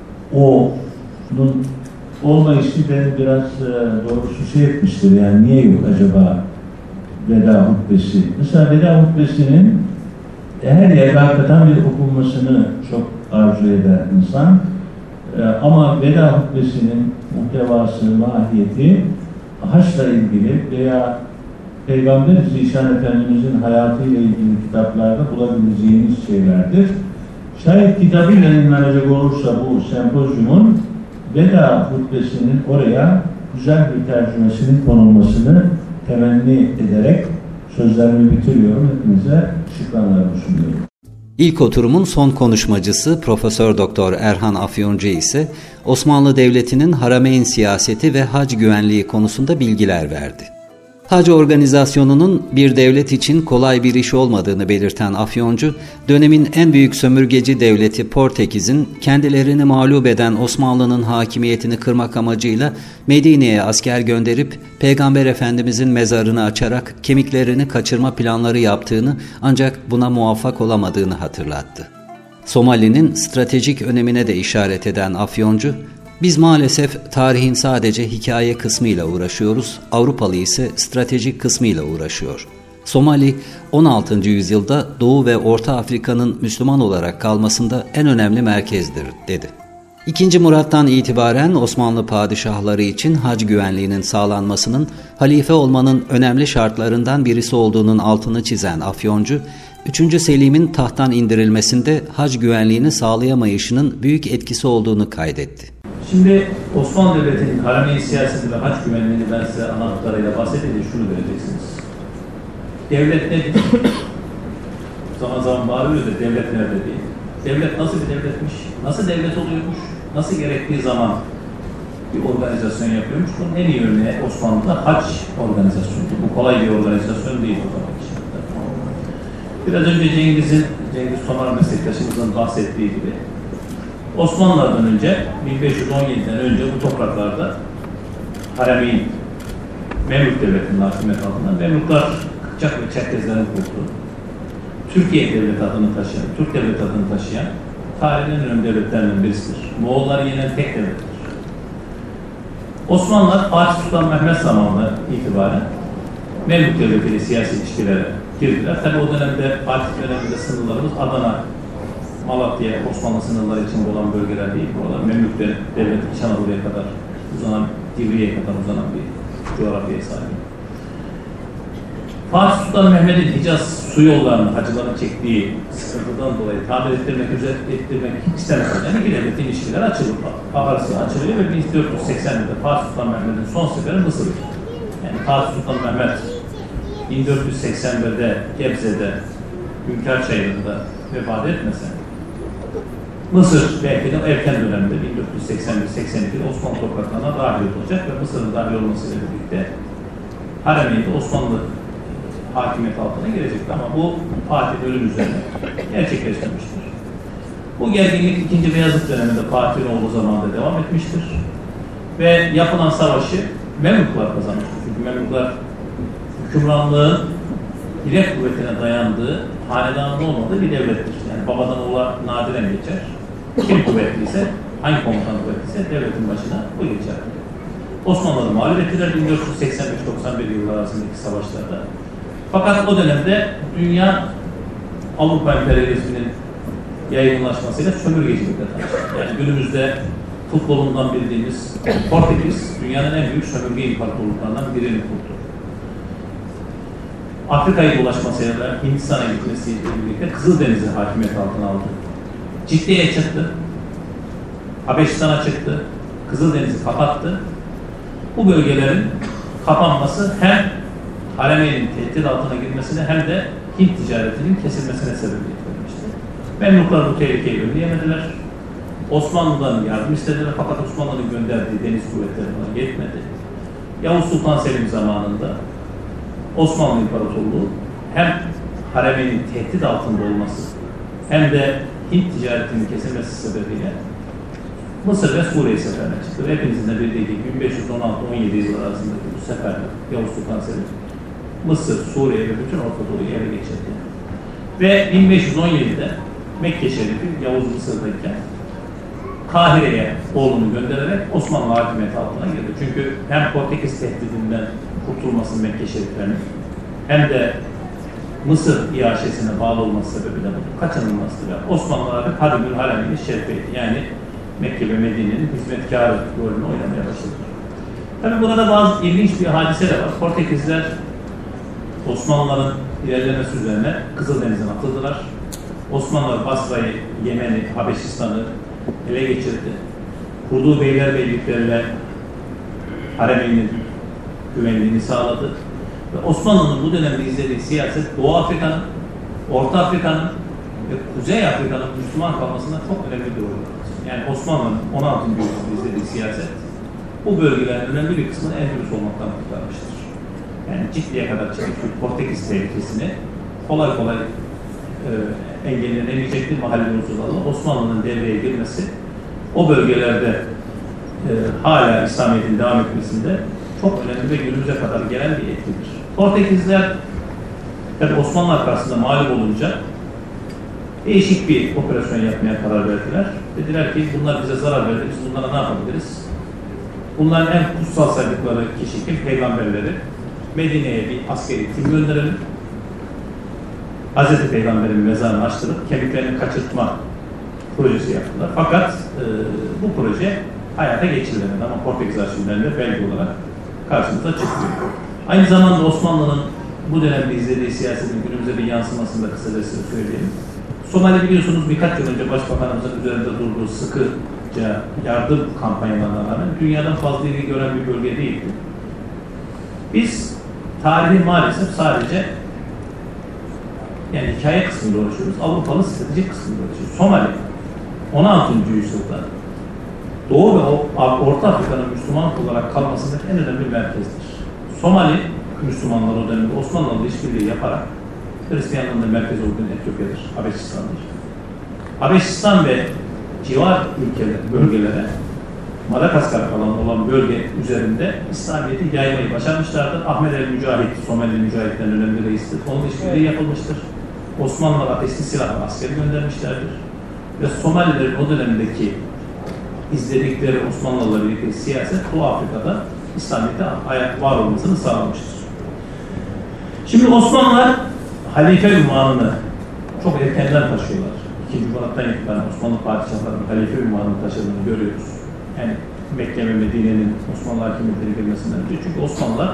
onun olmayışı beni biraz doğrusu etmiştir. Yani niye yok acaba veda hutbesi? Mesela veda hutbesinin her yerde hakikaten bir okunmasını çok arzu eder insan. Ama veda hutbesinin muhtevası, mahiyeti haçla ilgili veya Peygamber Zişan Efendimizin hayatıyla ilgili kitaplarda bulabileceğiniz şeylerdir. Şayet kitabı yayınlanacak olursa bu sempozyumun veda hutbesinin oraya güzel bir tercümesinin konulmasını temenni ederek sözlerimi bitiriyorum. Hepinize şükranlarımı sunuyorum. İlk oturumun son konuşmacısı Profesör Doktor Erhan Afyoncu ise Osmanlı Devleti'nin Harameyn siyaseti ve hac güvenliği konusunda bilgiler verdi. Hac organizasyonunun bir devlet için kolay bir iş olmadığını belirten Afyoncu, dönemin en büyük sömürgeci devleti Portekiz'in kendilerini mağlup eden Osmanlı'nın hakimiyetini kırmak amacıyla Medine'ye asker gönderip Peygamber Efendimizin mezarını açarak kemiklerini kaçırma planları yaptığını ancak buna muvaffak olamadığını hatırlattı. Somali'nin stratejik önemine de işaret eden Afyoncu, biz maalesef tarihin sadece hikaye kısmıyla uğraşıyoruz, Avrupalı ise stratejik kısmıyla uğraşıyor. Somali, 16. yüzyılda Doğu ve Orta Afrika'nın Müslüman olarak kalmasında en önemli merkezdir, dedi. 2. Murat'tan itibaren Osmanlı padişahları için hac güvenliğinin sağlanmasının halife olmanın önemli şartlarından birisi olduğunun altını çizen Afyoncu, 3. Selim'in tahttan indirilmesinde hac güvenliğini sağlayamayışının büyük etkisi olduğunu kaydetti. Şimdi Osmanlı Devleti'nin Harameyn siyaseti ve hac güvenliğini ben size ana hatlarıyla bahsedince şunu göreceksiniz. Devlet nedir? Zaman zaman bağırıyoruz da devlet nerede diye. Devlet nasıl bir devletmiş? Nasıl devlet oluyormuş? Nasıl gerektiği zaman bir organizasyon yapıyormuş? Bunun en iyi örneği Osmanlı'da hac organizasyonu. Bu kolay bir organizasyon değil o zaman. Biraz önce Cengiz Tomar meslektaşımızın bahsettiği gibi Osmanlılardan önce 1517'den önce bu topraklarda Harameyn Memlük Devleti'nin hakimiyet altında Memlükler Kıpçak ve Çerkezlerin kurduğu Türkiye Devleti adını taşıyan, Türk Devleti adını taşıyan tarihin en önemli devletlerinden birisidir. Moğolları yenen tek devlettir. Osmanlılar Fatih Sultan Mehmet zamanından itibaren Memlük Devleti ile siyasi ilişkilere girdiler. Tabi o dönemde Fatih döneminde sınırlarımız Adana, Malatya, Osmanlı sınırları içinde olan bölgeler değil. Buralar Memlük Devleti İç Anadolu'ya kadar uzanan, Divri'ye kadar uzanan bir coğrafyaya sahip. Fatih Sultan Mehmet'in Hicaz su yollarını, hacıların çektiği sıkıntıdan dolayı tamir ettirmek istemezken iki devletin ilişkileri açılıyor. Arası açılıyor ve 1480'de Fatih Sultan Mehmet'in son seferi Mısır'dır. Yani Fatih Sultan Mehmet 1481'de Gebze'de Hünkar Çayırı'nda vefat etmese Mısır belki de erken dönemde 1481-82'de Osmanlı topraklarına dahil olacak ve Mısır'ın dahil olmasıyla birlikte Harameyn'de Osmanlı hakimiyet altına girecekti ama bu Fatih'in ölüm üzerine gerçekleşmemiştir. Bu gerginlik 2. Beyazıt döneminde Fatih'in olduğu zamanda devam etmiştir. Ve yapılan savaşı Memlükler kazanmıştır. Çünkü Memlükler hükümranlığın direkt kuvvetine dayandığı, hanedanın olmadığı bir devlettir. Yani babadan oğula nadiren geçer. Kim kuvvetliyse, hangi komutan kuvvetliyse devletin başına bu geçer. Osmanlıları mağlup ettiler 1485-91 yılları arasındaki savaşlarda. Fakat o dönemde dünya Avrupa emperyalizminin yaygınlaşmasıyla sömürgecilikle tanıştı. Yani günümüzde futbolundan bildiğimiz Portekiz, dünyanın en büyük sömürge imparatorluklarından birini kurdu. Afrika'yı dolaşmasıyla Hindistan'a gitmesiyle birlikte Kızıldeniz'i hakimiyet altına aldı. Ciddiye çıktı. Habeşistan'a çıktı. Kızıldeniz'i kapattı. bu bölgelerin kapanması hem Haremeyn'in tehdit altına girmesine hem de Hint ticaretinin kesilmesine sebebiyet vermişti. Memluklar bu tehlikeyi önleyemediler. Osmanlı'dan yardım istediler fakat Osmanlı'nın gönderdiği deniz kuvvetleri buna yetmedi. Yavuz Sultan Selim zamanında Osmanlı İmparatorluğu hem Haremeyn'in tehdit altında olması hem de Hint ticaretinin kesilmesi sebebiyle Mısır ve Suriye seferine çıktı. Hepinizin de bildiği gibi 1516-17 yılları arasındaki bu seferde Yavuz Sultan Selim Mısır, Suriye ve bütün Orta Doğu'yu ele geçirdi. Ve 1517'de Mekke Şerifi Yavuz Mısır'dayken Kahire'ye oğlunu göndererek Osmanlı hakimiyeti altına girdi. Çünkü hem Portekiz tehdidinden kurtulması Mekke Şeriflerinin hem de Mısır iaşesine bağlı olması sebebiyle bu kaçınılmazdı ve Osmanlılar Hadimül Harem-i Şerifeydi. Yani Mekke ve Medine'nin hizmetkarı rolünü oynamaya başladı. Tabi burada bazı ilginç bir hadise de var. Portekizler Osmanlıların ilerlemesi üzerine Kızıldeniz'e atıldılar. Osmanlılar Basra'yı, Yemen'i, Habeşistan'ı ele geçirdi. Kurduğu beylerbeyliklerle Haremeyn'in güvenliğini sağladı. Ve Osmanlı'nın bu dönemde izlediği siyaset Doğu Afrika'nın, Orta Afrika'nın ve Kuzey Afrika'nın Müslüman kalmasında çok önemli bir rol var. Yani Osmanlı'nın 16. yüzyılda izlediği siyaset bu bölgelerin önemli bir kısmını Endülüs olmaktan kurtarmıştır. Yani Ciddi'ye kadar çıkmış Portekiz tehlikesini kolay kolay engellenemeyecektir mahalli unsurlarla. Osmanlı'nın devreye girmesi o bölgelerde hala İslamiyet'in devam etmesinde çok önemli ve günümüze kadar gelen bir etkidir. Portekizler tabi Osmanlılar karşısında mağlup olunca değişik bir operasyon yapmaya karar verdiler. Dediler ki bunlar bize zarar verdi, biz bunlara ne yapabiliriz? Bunların en kutsal saydıkları kişi kim? Peygamberleri. Medine'ye bir askeri tim gönderelim. Hazreti Peygamber'in mezarını açtırıp kemiklerini kaçırtma projesi yaptılar. Fakat bu proje hayata geçirilemedi ama Portekiz arşivlerinde belge olarak karşımıza çıkıyor. Aynı zamanda Osmanlı'nın bu dönemde izlediği siyasetin günümüze bir yansımasını da kısaca söyleyelim. Somali biliyorsunuz birkaç yıl önce Başbakanımızın üzerinde durduğu sıkıca yardım kampanyalarına rağmen dünyadan fazla ilgi gören bir bölge değildi. Biz tarihi maalesef sadece yani hikaye kısmında uğraşıyoruz. Avrupalı stratejik kısmında uğraşıyoruz. Somali 16. yüzyılda Doğu ve Orta Afrika'nın Müslüman olarak kalmasındaki en önemli merkezdir. Somali Müslümanlar o dönemde Osmanlı'la işbirliği yaparak Hristiyanlığın da merkezi olduğu Etiyopya'dır, Habeşistan'dır. Habeşistan ve civar ülkeler, bölgelere Madagaskar falan olan bölge üzerinde İslamiyet'i yaymayı başarmışlardır. Ahmet el-Mücahit, Somali mücahitlerin önemli reistir. Onun işbirliği yapılmıştır. Osmanlılar ateşli silahla askeri göndermişlerdir. Ve Somalilerin o dönemdeki izledikleri Osmanlılarla ilgili siyaset Doğu Afrika'da İslamiyet'e var olmasını sağlamıştır. Şimdi Osmanlılar halife ünvanını çok erkenden taşıyorlar. 2. Murat'tan itibaren Osmanlı padişahlarının halife ünvanını taşıdığını görüyoruz. Yani Mekke ve Medine'nin Osmanlı hakimiyetine girmesinden önce. Çünkü Osmanlılar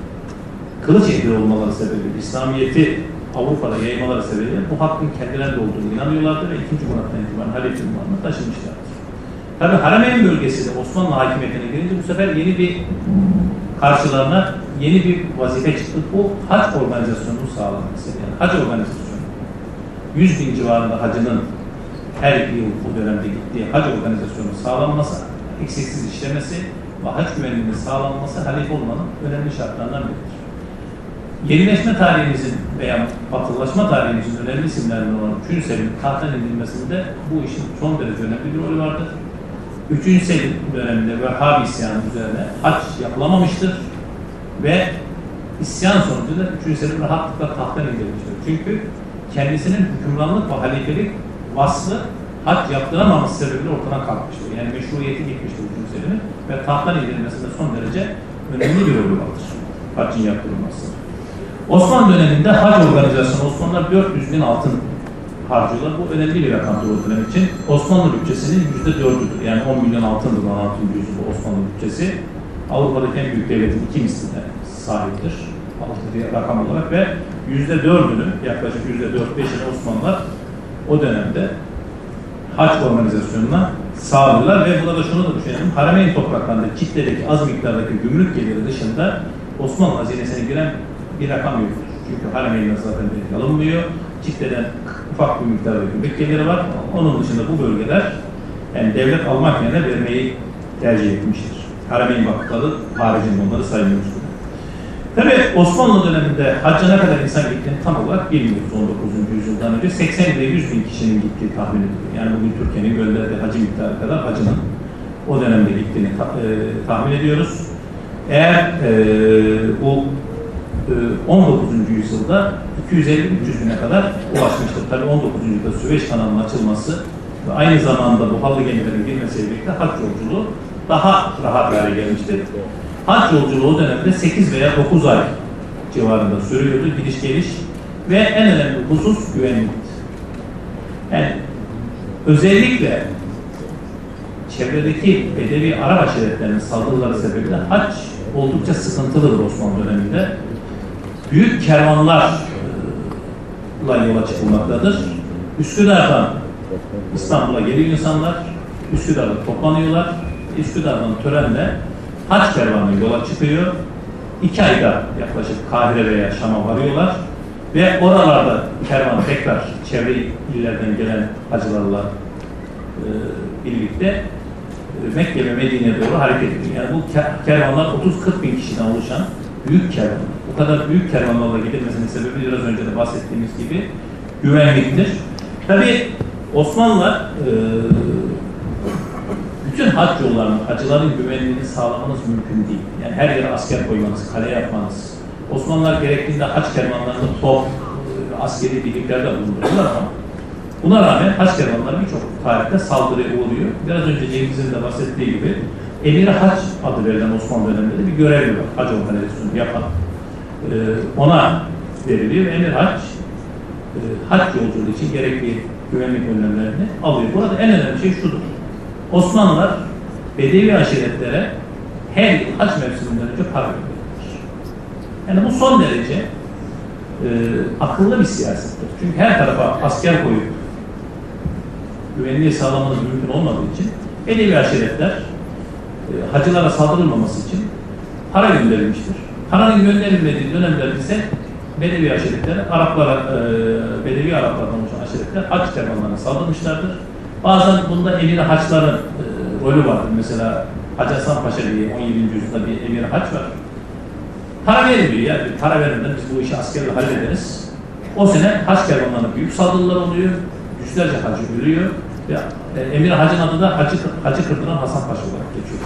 kılıç ehli olmaları sebebiyle, İslamiyet'i Avrupa'da yaymaları sebebiyle bu hakkın kendilerinde olduğunu inanıyorlardı ve 2. Murat'tan itibaren halife ünvanını taşımışlardır. Tabi Haremeyn bölgesi de Osmanlı hakimiyetine girince bu sefer yeni bir karşılarına yeni bir vazife çıktı. Bu hac organizasyonunu sağlaması. Yani hac organizasyonu. 100.000 civarında hacının her yıl bu dönemde gittiği hac organizasyonu sağlanması, eksiksiz işlemesi ve hac güvenliğinin sağlanması halife olmanın önemli şartlarından biridir. Yenileşme tarihimizin veya batılılaşma tarihimizin önemli isimlerinden olan 3. Selim'in tahttan indirilmesinde bu işin son derece önemli bir rolü vardır. 3. Selim döneminde Vehhabi isyanı üzerine hac yapılamamıştır ve isyan sonucunda 3. Selim rahatlıkla tahttan indirilmiştir. Çünkü kendisinin hükümranlık ve halifelik vasfı hac yaptıramaması sebebiyle ortadan kalkmıştır. Yani meşruiyeti gitmiştir 3. Selim'in ve tahttan indirilmesinde son derece önemli bir rolü vardır. Haccın yaptırılması. Osmanlı döneminde hac organizasyonu Osmanlılar 400.000 altın harcıyorlar. Bu önemli bir rakamdır o dönem için. Osmanlı bütçesinin %4'üdür. Yani 10 milyon altındır 16. yüzyılda Osmanlı bütçesi. Avrupa'daki en büyük devletin 2 misline sahiptir. Bir rakam olarak ve %4'ünü yaklaşık %4-5'ini Osmanlılar o dönemde hac organizasyonuna sağlıyorlar ve burada da şunu da düşünelim. Harameyn topraklarında Cidde'deki az miktardaki gümrük geliri dışında Osmanlı hazinesine giren bir rakam yok. Çünkü Harameyn'den zaten vergi alınmıyor. Cidde'den ufak bir miktarda gümrük geliri var. Onun dışında bu bölgeler yani devlet almak yerine vermeyi tercih etmiştir. Harameyn vakıfları haricinde onları saymıyoruz. Tabi Osmanlı döneminde hacca ne kadar insan gittiğini tam olarak bilmiyoruz 19. yüzyıldan önce. 80 ile 100 bin kişinin gittiği tahmin ediliyor. Yani bugün Türkiye'nin gönderdiği hacı miktarı kadar hacının o dönemde gittiğini tahmin ediyoruz. Eğer bu 19. yüzyılda 250-300 bine kadar ulaşmıştır. Tabi 19. yüzyılda Süveyş kanalının açılması ve aynı zamanda buharlı gemilerin girmesiyle birlikte hac yolculuğu daha rahat hale gelmiştir. Hac yolculuğu o dönemde 8 veya 9 ay civarında sürüyordu, gidiş geliş ve en önemli husus güvenlikti. Yani özellikle çevredeki Bedevi Arap aşiretlerinin saldırıları sebebiyle hac oldukça sıkıntılıdır Osmanlı döneminde. Büyük kervanlarla yola çıkılmaktadır. Üsküdar'dan İstanbul'a geliyor insanlar, Üsküdar'da toplanıyorlar, Üsküdar'dan törenle hac kervanı yola çıkıyor. 2 ayda yaklaşık Kahire veya Şam'a varıyorlar ve oralarda kervan tekrar çevre illerden gelen hacılarla birlikte Mekke ve Medine'ye doğru hareket ediyor. Yani bu kervanlar 30-40 bin kişiden oluşan büyük kervanlar. O kadar büyük kervanlarla gidilmesinin sebebi biraz önce de bahsettiğimiz gibi güvenliktir. Tabii Osmanlılar bütün hac yollarını, hacıların güvenliğini sağlamanız mümkün değil. Yani her yere asker koymanız, kale yapmanız. Osmanlılar gerektiğinde hac kervanlarında top, askeri birliklerde bulunduruyorlar ama buna rağmen hac kervanları birçok tarihte saldırıya uğruyor. Biraz önce Cengiz'in de bahsettiği gibi Emir-i Hac adı verilen Osmanlı döneminde de bir görevli var. Hac organizasyonu yapan. Ona veriliyor ve Emir Hac hac yolculuğu için gerekli güvenlik önlemlerini alıyor. Burada en önemli şey şudur. Osmanlılar Bedevi aşiretlere her yıl hac mevsiminden önce para gönderilir. Yani bu son derece akıllı bir siyasettir. Çünkü her tarafa asker koyup güvenliği sağlamanız mümkün olmadığı için Bedevi aşiretler hacılara saldırılmaması için para gönderilmiştir. Paranın gönderilmediği dönemlerde ise Bedevi aşiretler, Bedevi Araplardan oluşan aşiretler hac kervanlarına saldırmışlardır. Bazen bunda emir haçların rolü vardır. Mesela Hacı Hasan Paşa diye 17. yüzyılda bir emir haç var. Para veriliyor. Yani para verilmeden biz bu işi askerle hallederiz. O sene haç kervanlarına büyük saldırılar oluyor. Yüzlerce hacı ölüyor. Ve emir hacın adı da Hacı Kırdıran Hasan Paşa olarak geçiyor.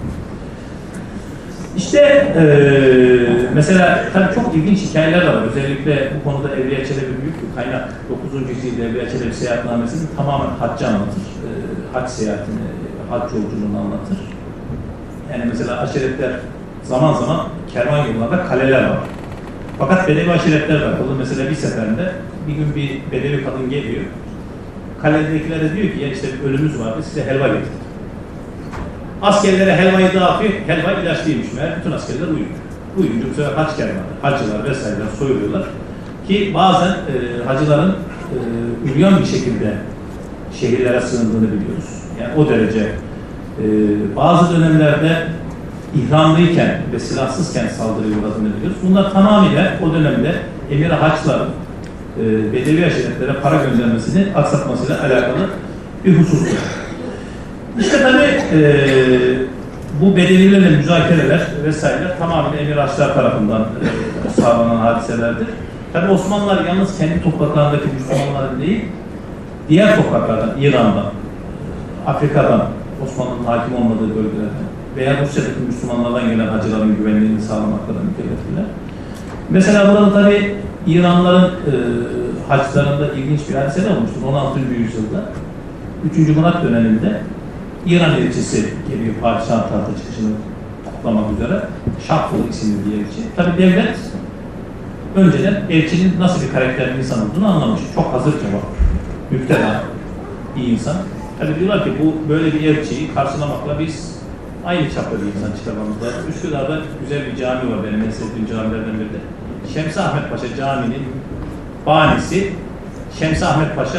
İşte mesela tabii çok ilginç hikayeler var. Özellikle bu konuda Evliya Çelebi büyük bir kaynak. 9. yüzyılda Evliya Çelebi seyahatnamesini tamamen haccı anlatır. Hac seyahatini, hac yolculuğunu anlatır. Yani mesela aşiretler zaman zaman kervan yollarında kaleler var. Fakat Bedevi aşiretler var. Mesela bir seferinde bir gün bir Bedevi kadın geliyor. Kaledekilere diyor ki ya işte bir ölümümüz vardı size helva getirdik. Askerlere helvayı dağıtıyor, helva ilaçlıymış meğer, bütün askerler uyuyor. Uyuyunca bu sefer hac kervanı, hacılar vesaireler soyuluyorlar. Ki bazen hacıların uyuyan bir şekilde şehirlere sığındığını biliyoruz. Yani o derece bazı dönemlerde ihramlıyken ve silahsızken saldırıya uğradığını biliyoruz. Bunlar tamamıyla o dönemde emir-i haçların Bedevi aşiretlere para göndermesini aksatmasıyla alakalı bir husustur. İşte tabii bu bedevilerle müzakereler vesaireler tamamen emir haçlar tarafından sağlanan hadiselerdir. Tabii Osmanlılar yalnız kendi topraklarındaki Müslümanların değil, diğer topraklardan, İran'dan, Afrika'dan, Osmanlı'nın hakim olmadığı bölgelerden veya Rusya'daki Müslümanlardan gelen hacıların güvenliğini sağlamakla da mükellefler. Mesela burada tabii İranlıların haçlarında ilginç bir hadise de olmuştur. 16. yüzyılda 3. Murat döneminde İran elçisi geliyor padişahın tahta çıkışını kutlamak üzere. Şahful isimli bir elçi. Tabii devlet önceden elçinin nasıl bir karakterli insan olduğunu anlamış. Çok hazır cevap. Müptela bir insan. Tabii diyorlar ki bu böyle bir elçiyi karşılamakla biz aynı çapta bir insan çıkarmamız lazım. Üsküdar'da güzel bir cami var benim en sevdiğim camilerden biri de. Şemsi Ahmet Paşa Camii'nin banisi Şemsi Ahmet Paşa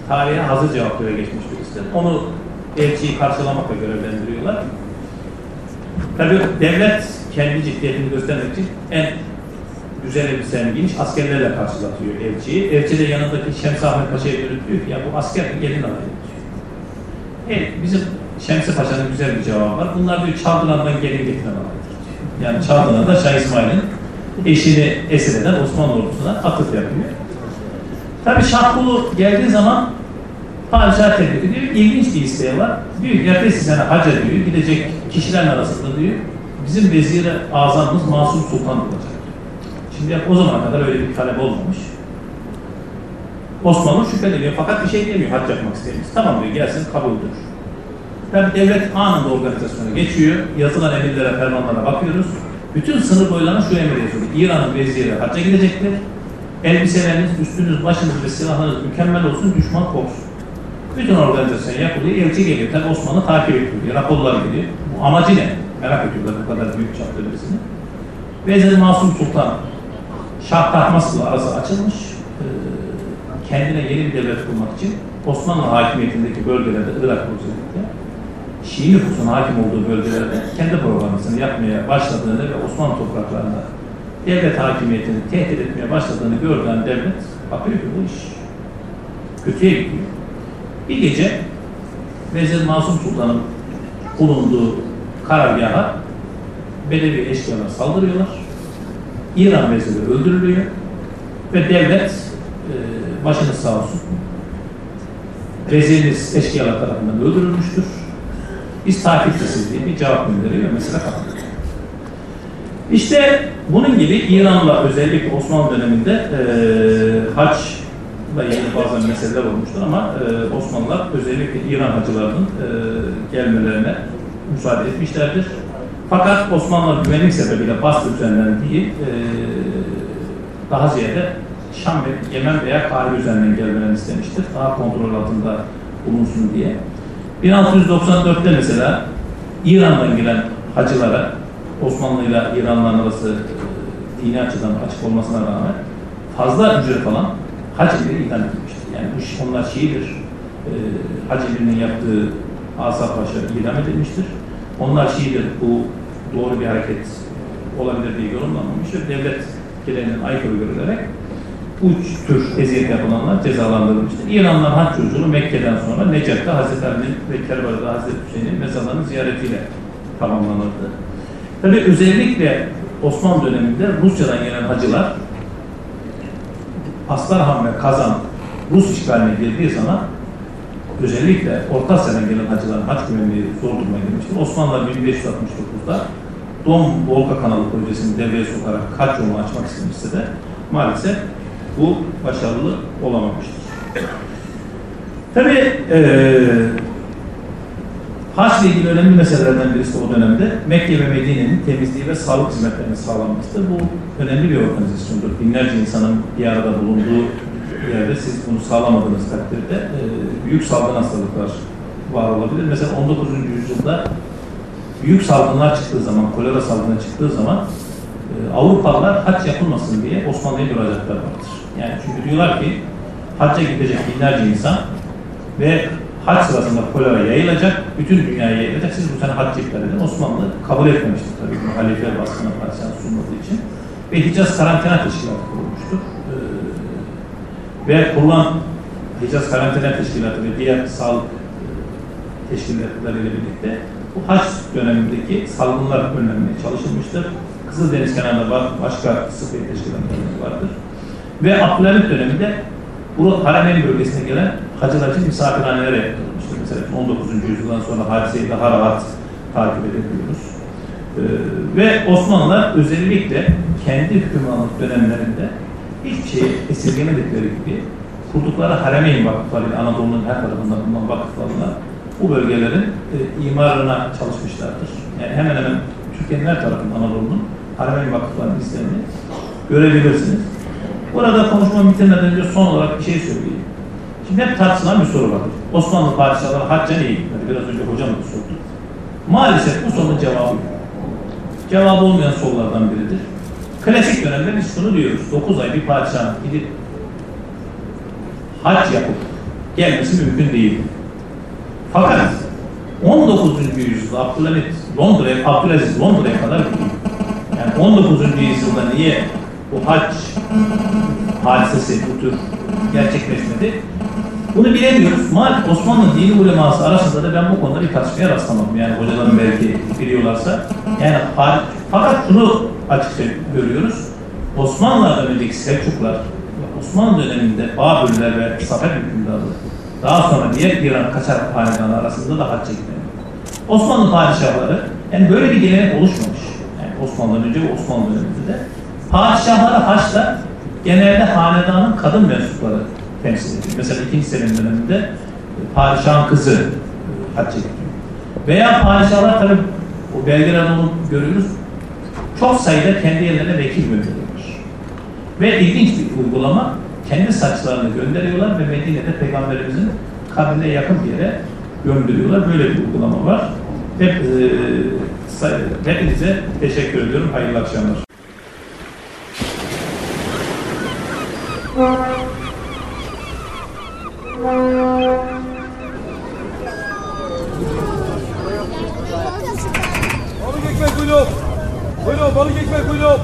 tarihe hazır cevaplıyor geçmiş birisi. Onu elçiyi karşılamakla görevlendiriyorlar. Tabii devlet kendi ciddiyetini göstermek için en güzel elbiselerini giymiş askerlerle karşılatıyor elçiyi. Elçi de yanındaki Şems Ahmet Paşa'ya dönüp diyor ki ya bu asker gelin alayım diyor. Bizim Şemsi Paşa'nın güzel bir cevabı var. Bunlar diyor Çaldıran'dan gelin getiren alaydır. Yani Çaldıran'da Şah İsmail'in eşini esir eden Osmanlı ordusuna atıf yapıyor. Tabii Şahkulu geldiği zaman padişah teklif ediyor. İlginç bir isteği var. Diyor ki ertesi sene hacca diyor. Gidecek kişilerin arasında diyor. Bizim vezir-i azamımız Masum Sultan olacak. Şimdi o zamana kadar öyle bir talep olmamış. Osmanlı şüpheleniyor fakat bir şey diyemiyor hac yapmak istediğimiz. Tamam diyor gelsin kabuldür. Tabii devlet anında organizasyona geçiyor. Yazılan emirlere, fermanlara bakıyoruz. Bütün sınır boylarına şu emir yazıyor. İran'ın veziri hacca gidecektir. Elbiseleriniz, üstünüz, başınız ve silahlarınız mükemmel olsun, düşman korksun. Bütün organizasyon yapılıyor, elçi geliyor. Tabii Osmanlı takip ediyor, raporlar geliyor. Bu amacı ne? Merak ediyorlar bu kadar büyük çapta birisini. Vezir Masum Sultan, Şah Tahmasp'la arası açılmış. Kendine yeni bir devlet kurmak için Osmanlı hakimiyetindeki bölgelerde, Irak özellikle, Şii nüfusun hakim olduğu bölgelerde kendi programını yapmaya başladığını ve Osmanlı topraklarında devlet hakimiyetini tehdit etmeye başladığını gördüğün devlet bakıyor ki bu iş kötüye gidiyor. Bir gece Vezir Masum Sultan'ın bulunduğu karargaha Bedevi eşkıyalar saldırıyorlar. İran veziri öldürülüyor ve devlet başınız sağ olsun veziriniz eşkıyalar tarafından öldürülmüştür. Biz takipçisiz diye bir cevap gönderiyor ve mesele kapanıyor. İşte bunun gibi İran'la özellikle Osmanlı döneminde haçla ilgili bazı meseleler olmuştur ama Osmanlılar özellikle İran hacılarının gelmelerine müsaade etmişlerdir. Fakat Osmanlılar güvenlik sebebiyle baskı düzenlendiği daha ziyade Şam ve Yemen veya Kahire üzerinden gelmelerini istemiştir. Daha kontrol altında bulunsun diye. 1694'te mesela İran'dan gelen hacılara Osmanlı ile İranlıların arası dini açıdan açık olmasına rağmen fazla ücret alan hac emiri idam edilmiştir. Yani bu onlar Şii'dir. Hac emirinin yaptığı Asaf Paşa idam edilmiştir. Onlar Şii'dir. Bu doğru bir hareket olabilir diye yorumlanmamış ve devlet geleneğine aykırı görülerek bu tür eziyet yapılanlar cezalandırılmıştır. İranlılar hac yolculuğu Mekke'den sonra Necef'te Hazreti Ali'nin ve Kerbala'da Hazreti Hüseyin'in mezarlarının ziyaretiyle tamamlanırdı. Tabii özellikle Osmanlı döneminde Rusya'dan gelen hacılar Aslarhan ve Kazan Rus işgaline girdiği zaman özellikle Orta Asya'dan gelen hacıların hac güvenliği zor duruma girmiştir. Osmanlılar 1569'da Don-Volga kanalı projesini devreye sokarak hac yolunu açmak istemişse de maalesef bu başarılı olamamıştır. Tabii hac ile ilgili önemli meselelerden birisi de o dönemde Mekke ve Medine'nin temizliği ve sağlık hizmetlerinin sağlanmasıdır. Bu önemli bir organizasyondur. Binlerce insanın bir arada bulunduğu yerde siz bunu sağlamadığınız takdirde büyük salgın hastalıklar var olabilir. Mesela 19. yüzyılda büyük salgınlar çıktığı zaman, kolera salgını çıktığı zaman Avrupalılar hac yapılmasın diye Osmanlı'ya müracaatlar vardır. Yani çünkü diyorlar ki hacca gidecek binlerce insan ve hac sırasında kolera yayılacak, bütün dünyaya yayılacak. Siz bu sene hac iptal edin. Osmanlı kabul etmemiştir tabii bu halife baskına padişahın sunulduğu için. Ve Hicaz Karantina Teşkilatı kurulmuştur. Ve kurulan Hicaz Karantina Teşkilatı ve diğer sağlık teşkilatlarıyla birlikte bu hac dönemindeki salgınlar önlenmeye çalışılmıştır. Kızıldeniz kenarında başka sıfır teşkilatları vardır. Ve Abdülhamit döneminde bu Harameyn bölgesine gelen hacılar için misafirhaneler yapılmıştır. Mesela 19. yüzyıldan sonra hadiseyi daha rahat takip edebiliyoruz. Ve Osmanlılar özellikle kendi hükümranlık dönemlerinde hiçbir şeyi esirgemedikleri gibi kurdukları Harameyn vakıflarıyla Anadolu'nun her tarafından bulunan vakıflarla bu bölgelerin imarına çalışmışlardır. Yani hemen hemen Türkiye'nin her tarafında Anadolu'nun Harameyn vakıflarının izlerini görebilirsiniz. Burada konuşmamı bitirmeden önce son olarak bir şey söyleyeyim. Şimdi hep tartışılan bir soru vardır. Osmanlı padişahları hacca niye gitmedi? Biraz önce hocam da sordu. Maalesef bu sorunun cevabı yok. Cevabı olmayan sorulardan biridir. Klasik dönemde biz şunu diyoruz. 9 ay bir padişah gidip hac yapıp gelmesi mümkün değil. Fakat 19. yüzyılda Abdülaziz Londra'ya kadar gidiyor. Yani 19. yüzyılda niye bu hac hadisesi bu tür gerçekleşmedi? Bunu bilemiyoruz. Maalesef Osmanlı dini uleması arasında da ben bu konuda bir tartışmaya rastlamadım. Yani hocaların belki biliyorlarsa. Yani fakat şunu açıkça görüyoruz. Osmanlılardan önceki Selçuklar, Osmanlı döneminde Babürler ve Safed hükümdarları, daha sonra diğer İran Kaçar hanedanı arasında da hacca gitmedi. Osmanlı padişahları, yani böyle bir gelenek oluşmamış. Yani Osmanlı'dan önce ve Osmanlı döneminde de padişahları haçta genelde hanedanın kadın mensupları temsil ediyor. Mesela 2. Selim döneminde padişahın kızı hacca gidiyor. Veya padişahlar tabi o belgelerde onu görüyoruz. Çok sayıda kendi yerlerine vekil gönderiyorlar. Ve ilginç bir uygulama, kendi saçlarını gönderiyorlar ve Medine'de Peygamberimizin kabrine yakın bir yere gönderiyorlar. Böyle bir uygulama var. Hepinize teşekkür ediyorum. Hayırlı akşamlar. Balık ekmek buyurun. Buyurun balık ekmek buyurun.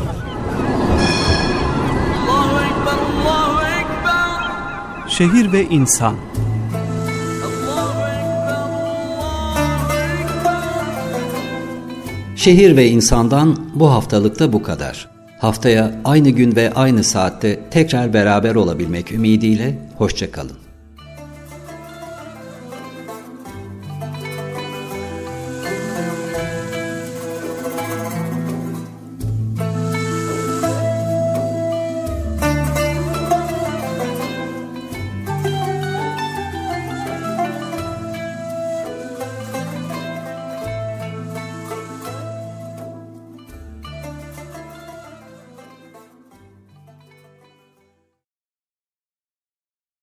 Allahu Ekber, Allahu Ekber. Şehir ve insan. Allahu Ekber, Allahu Ekber. Şehir ve insandan bu haftalıkta bu kadar. Haftaya aynı gün ve aynı saatte tekrar beraber olabilmek ümidiyle hoşça kalın.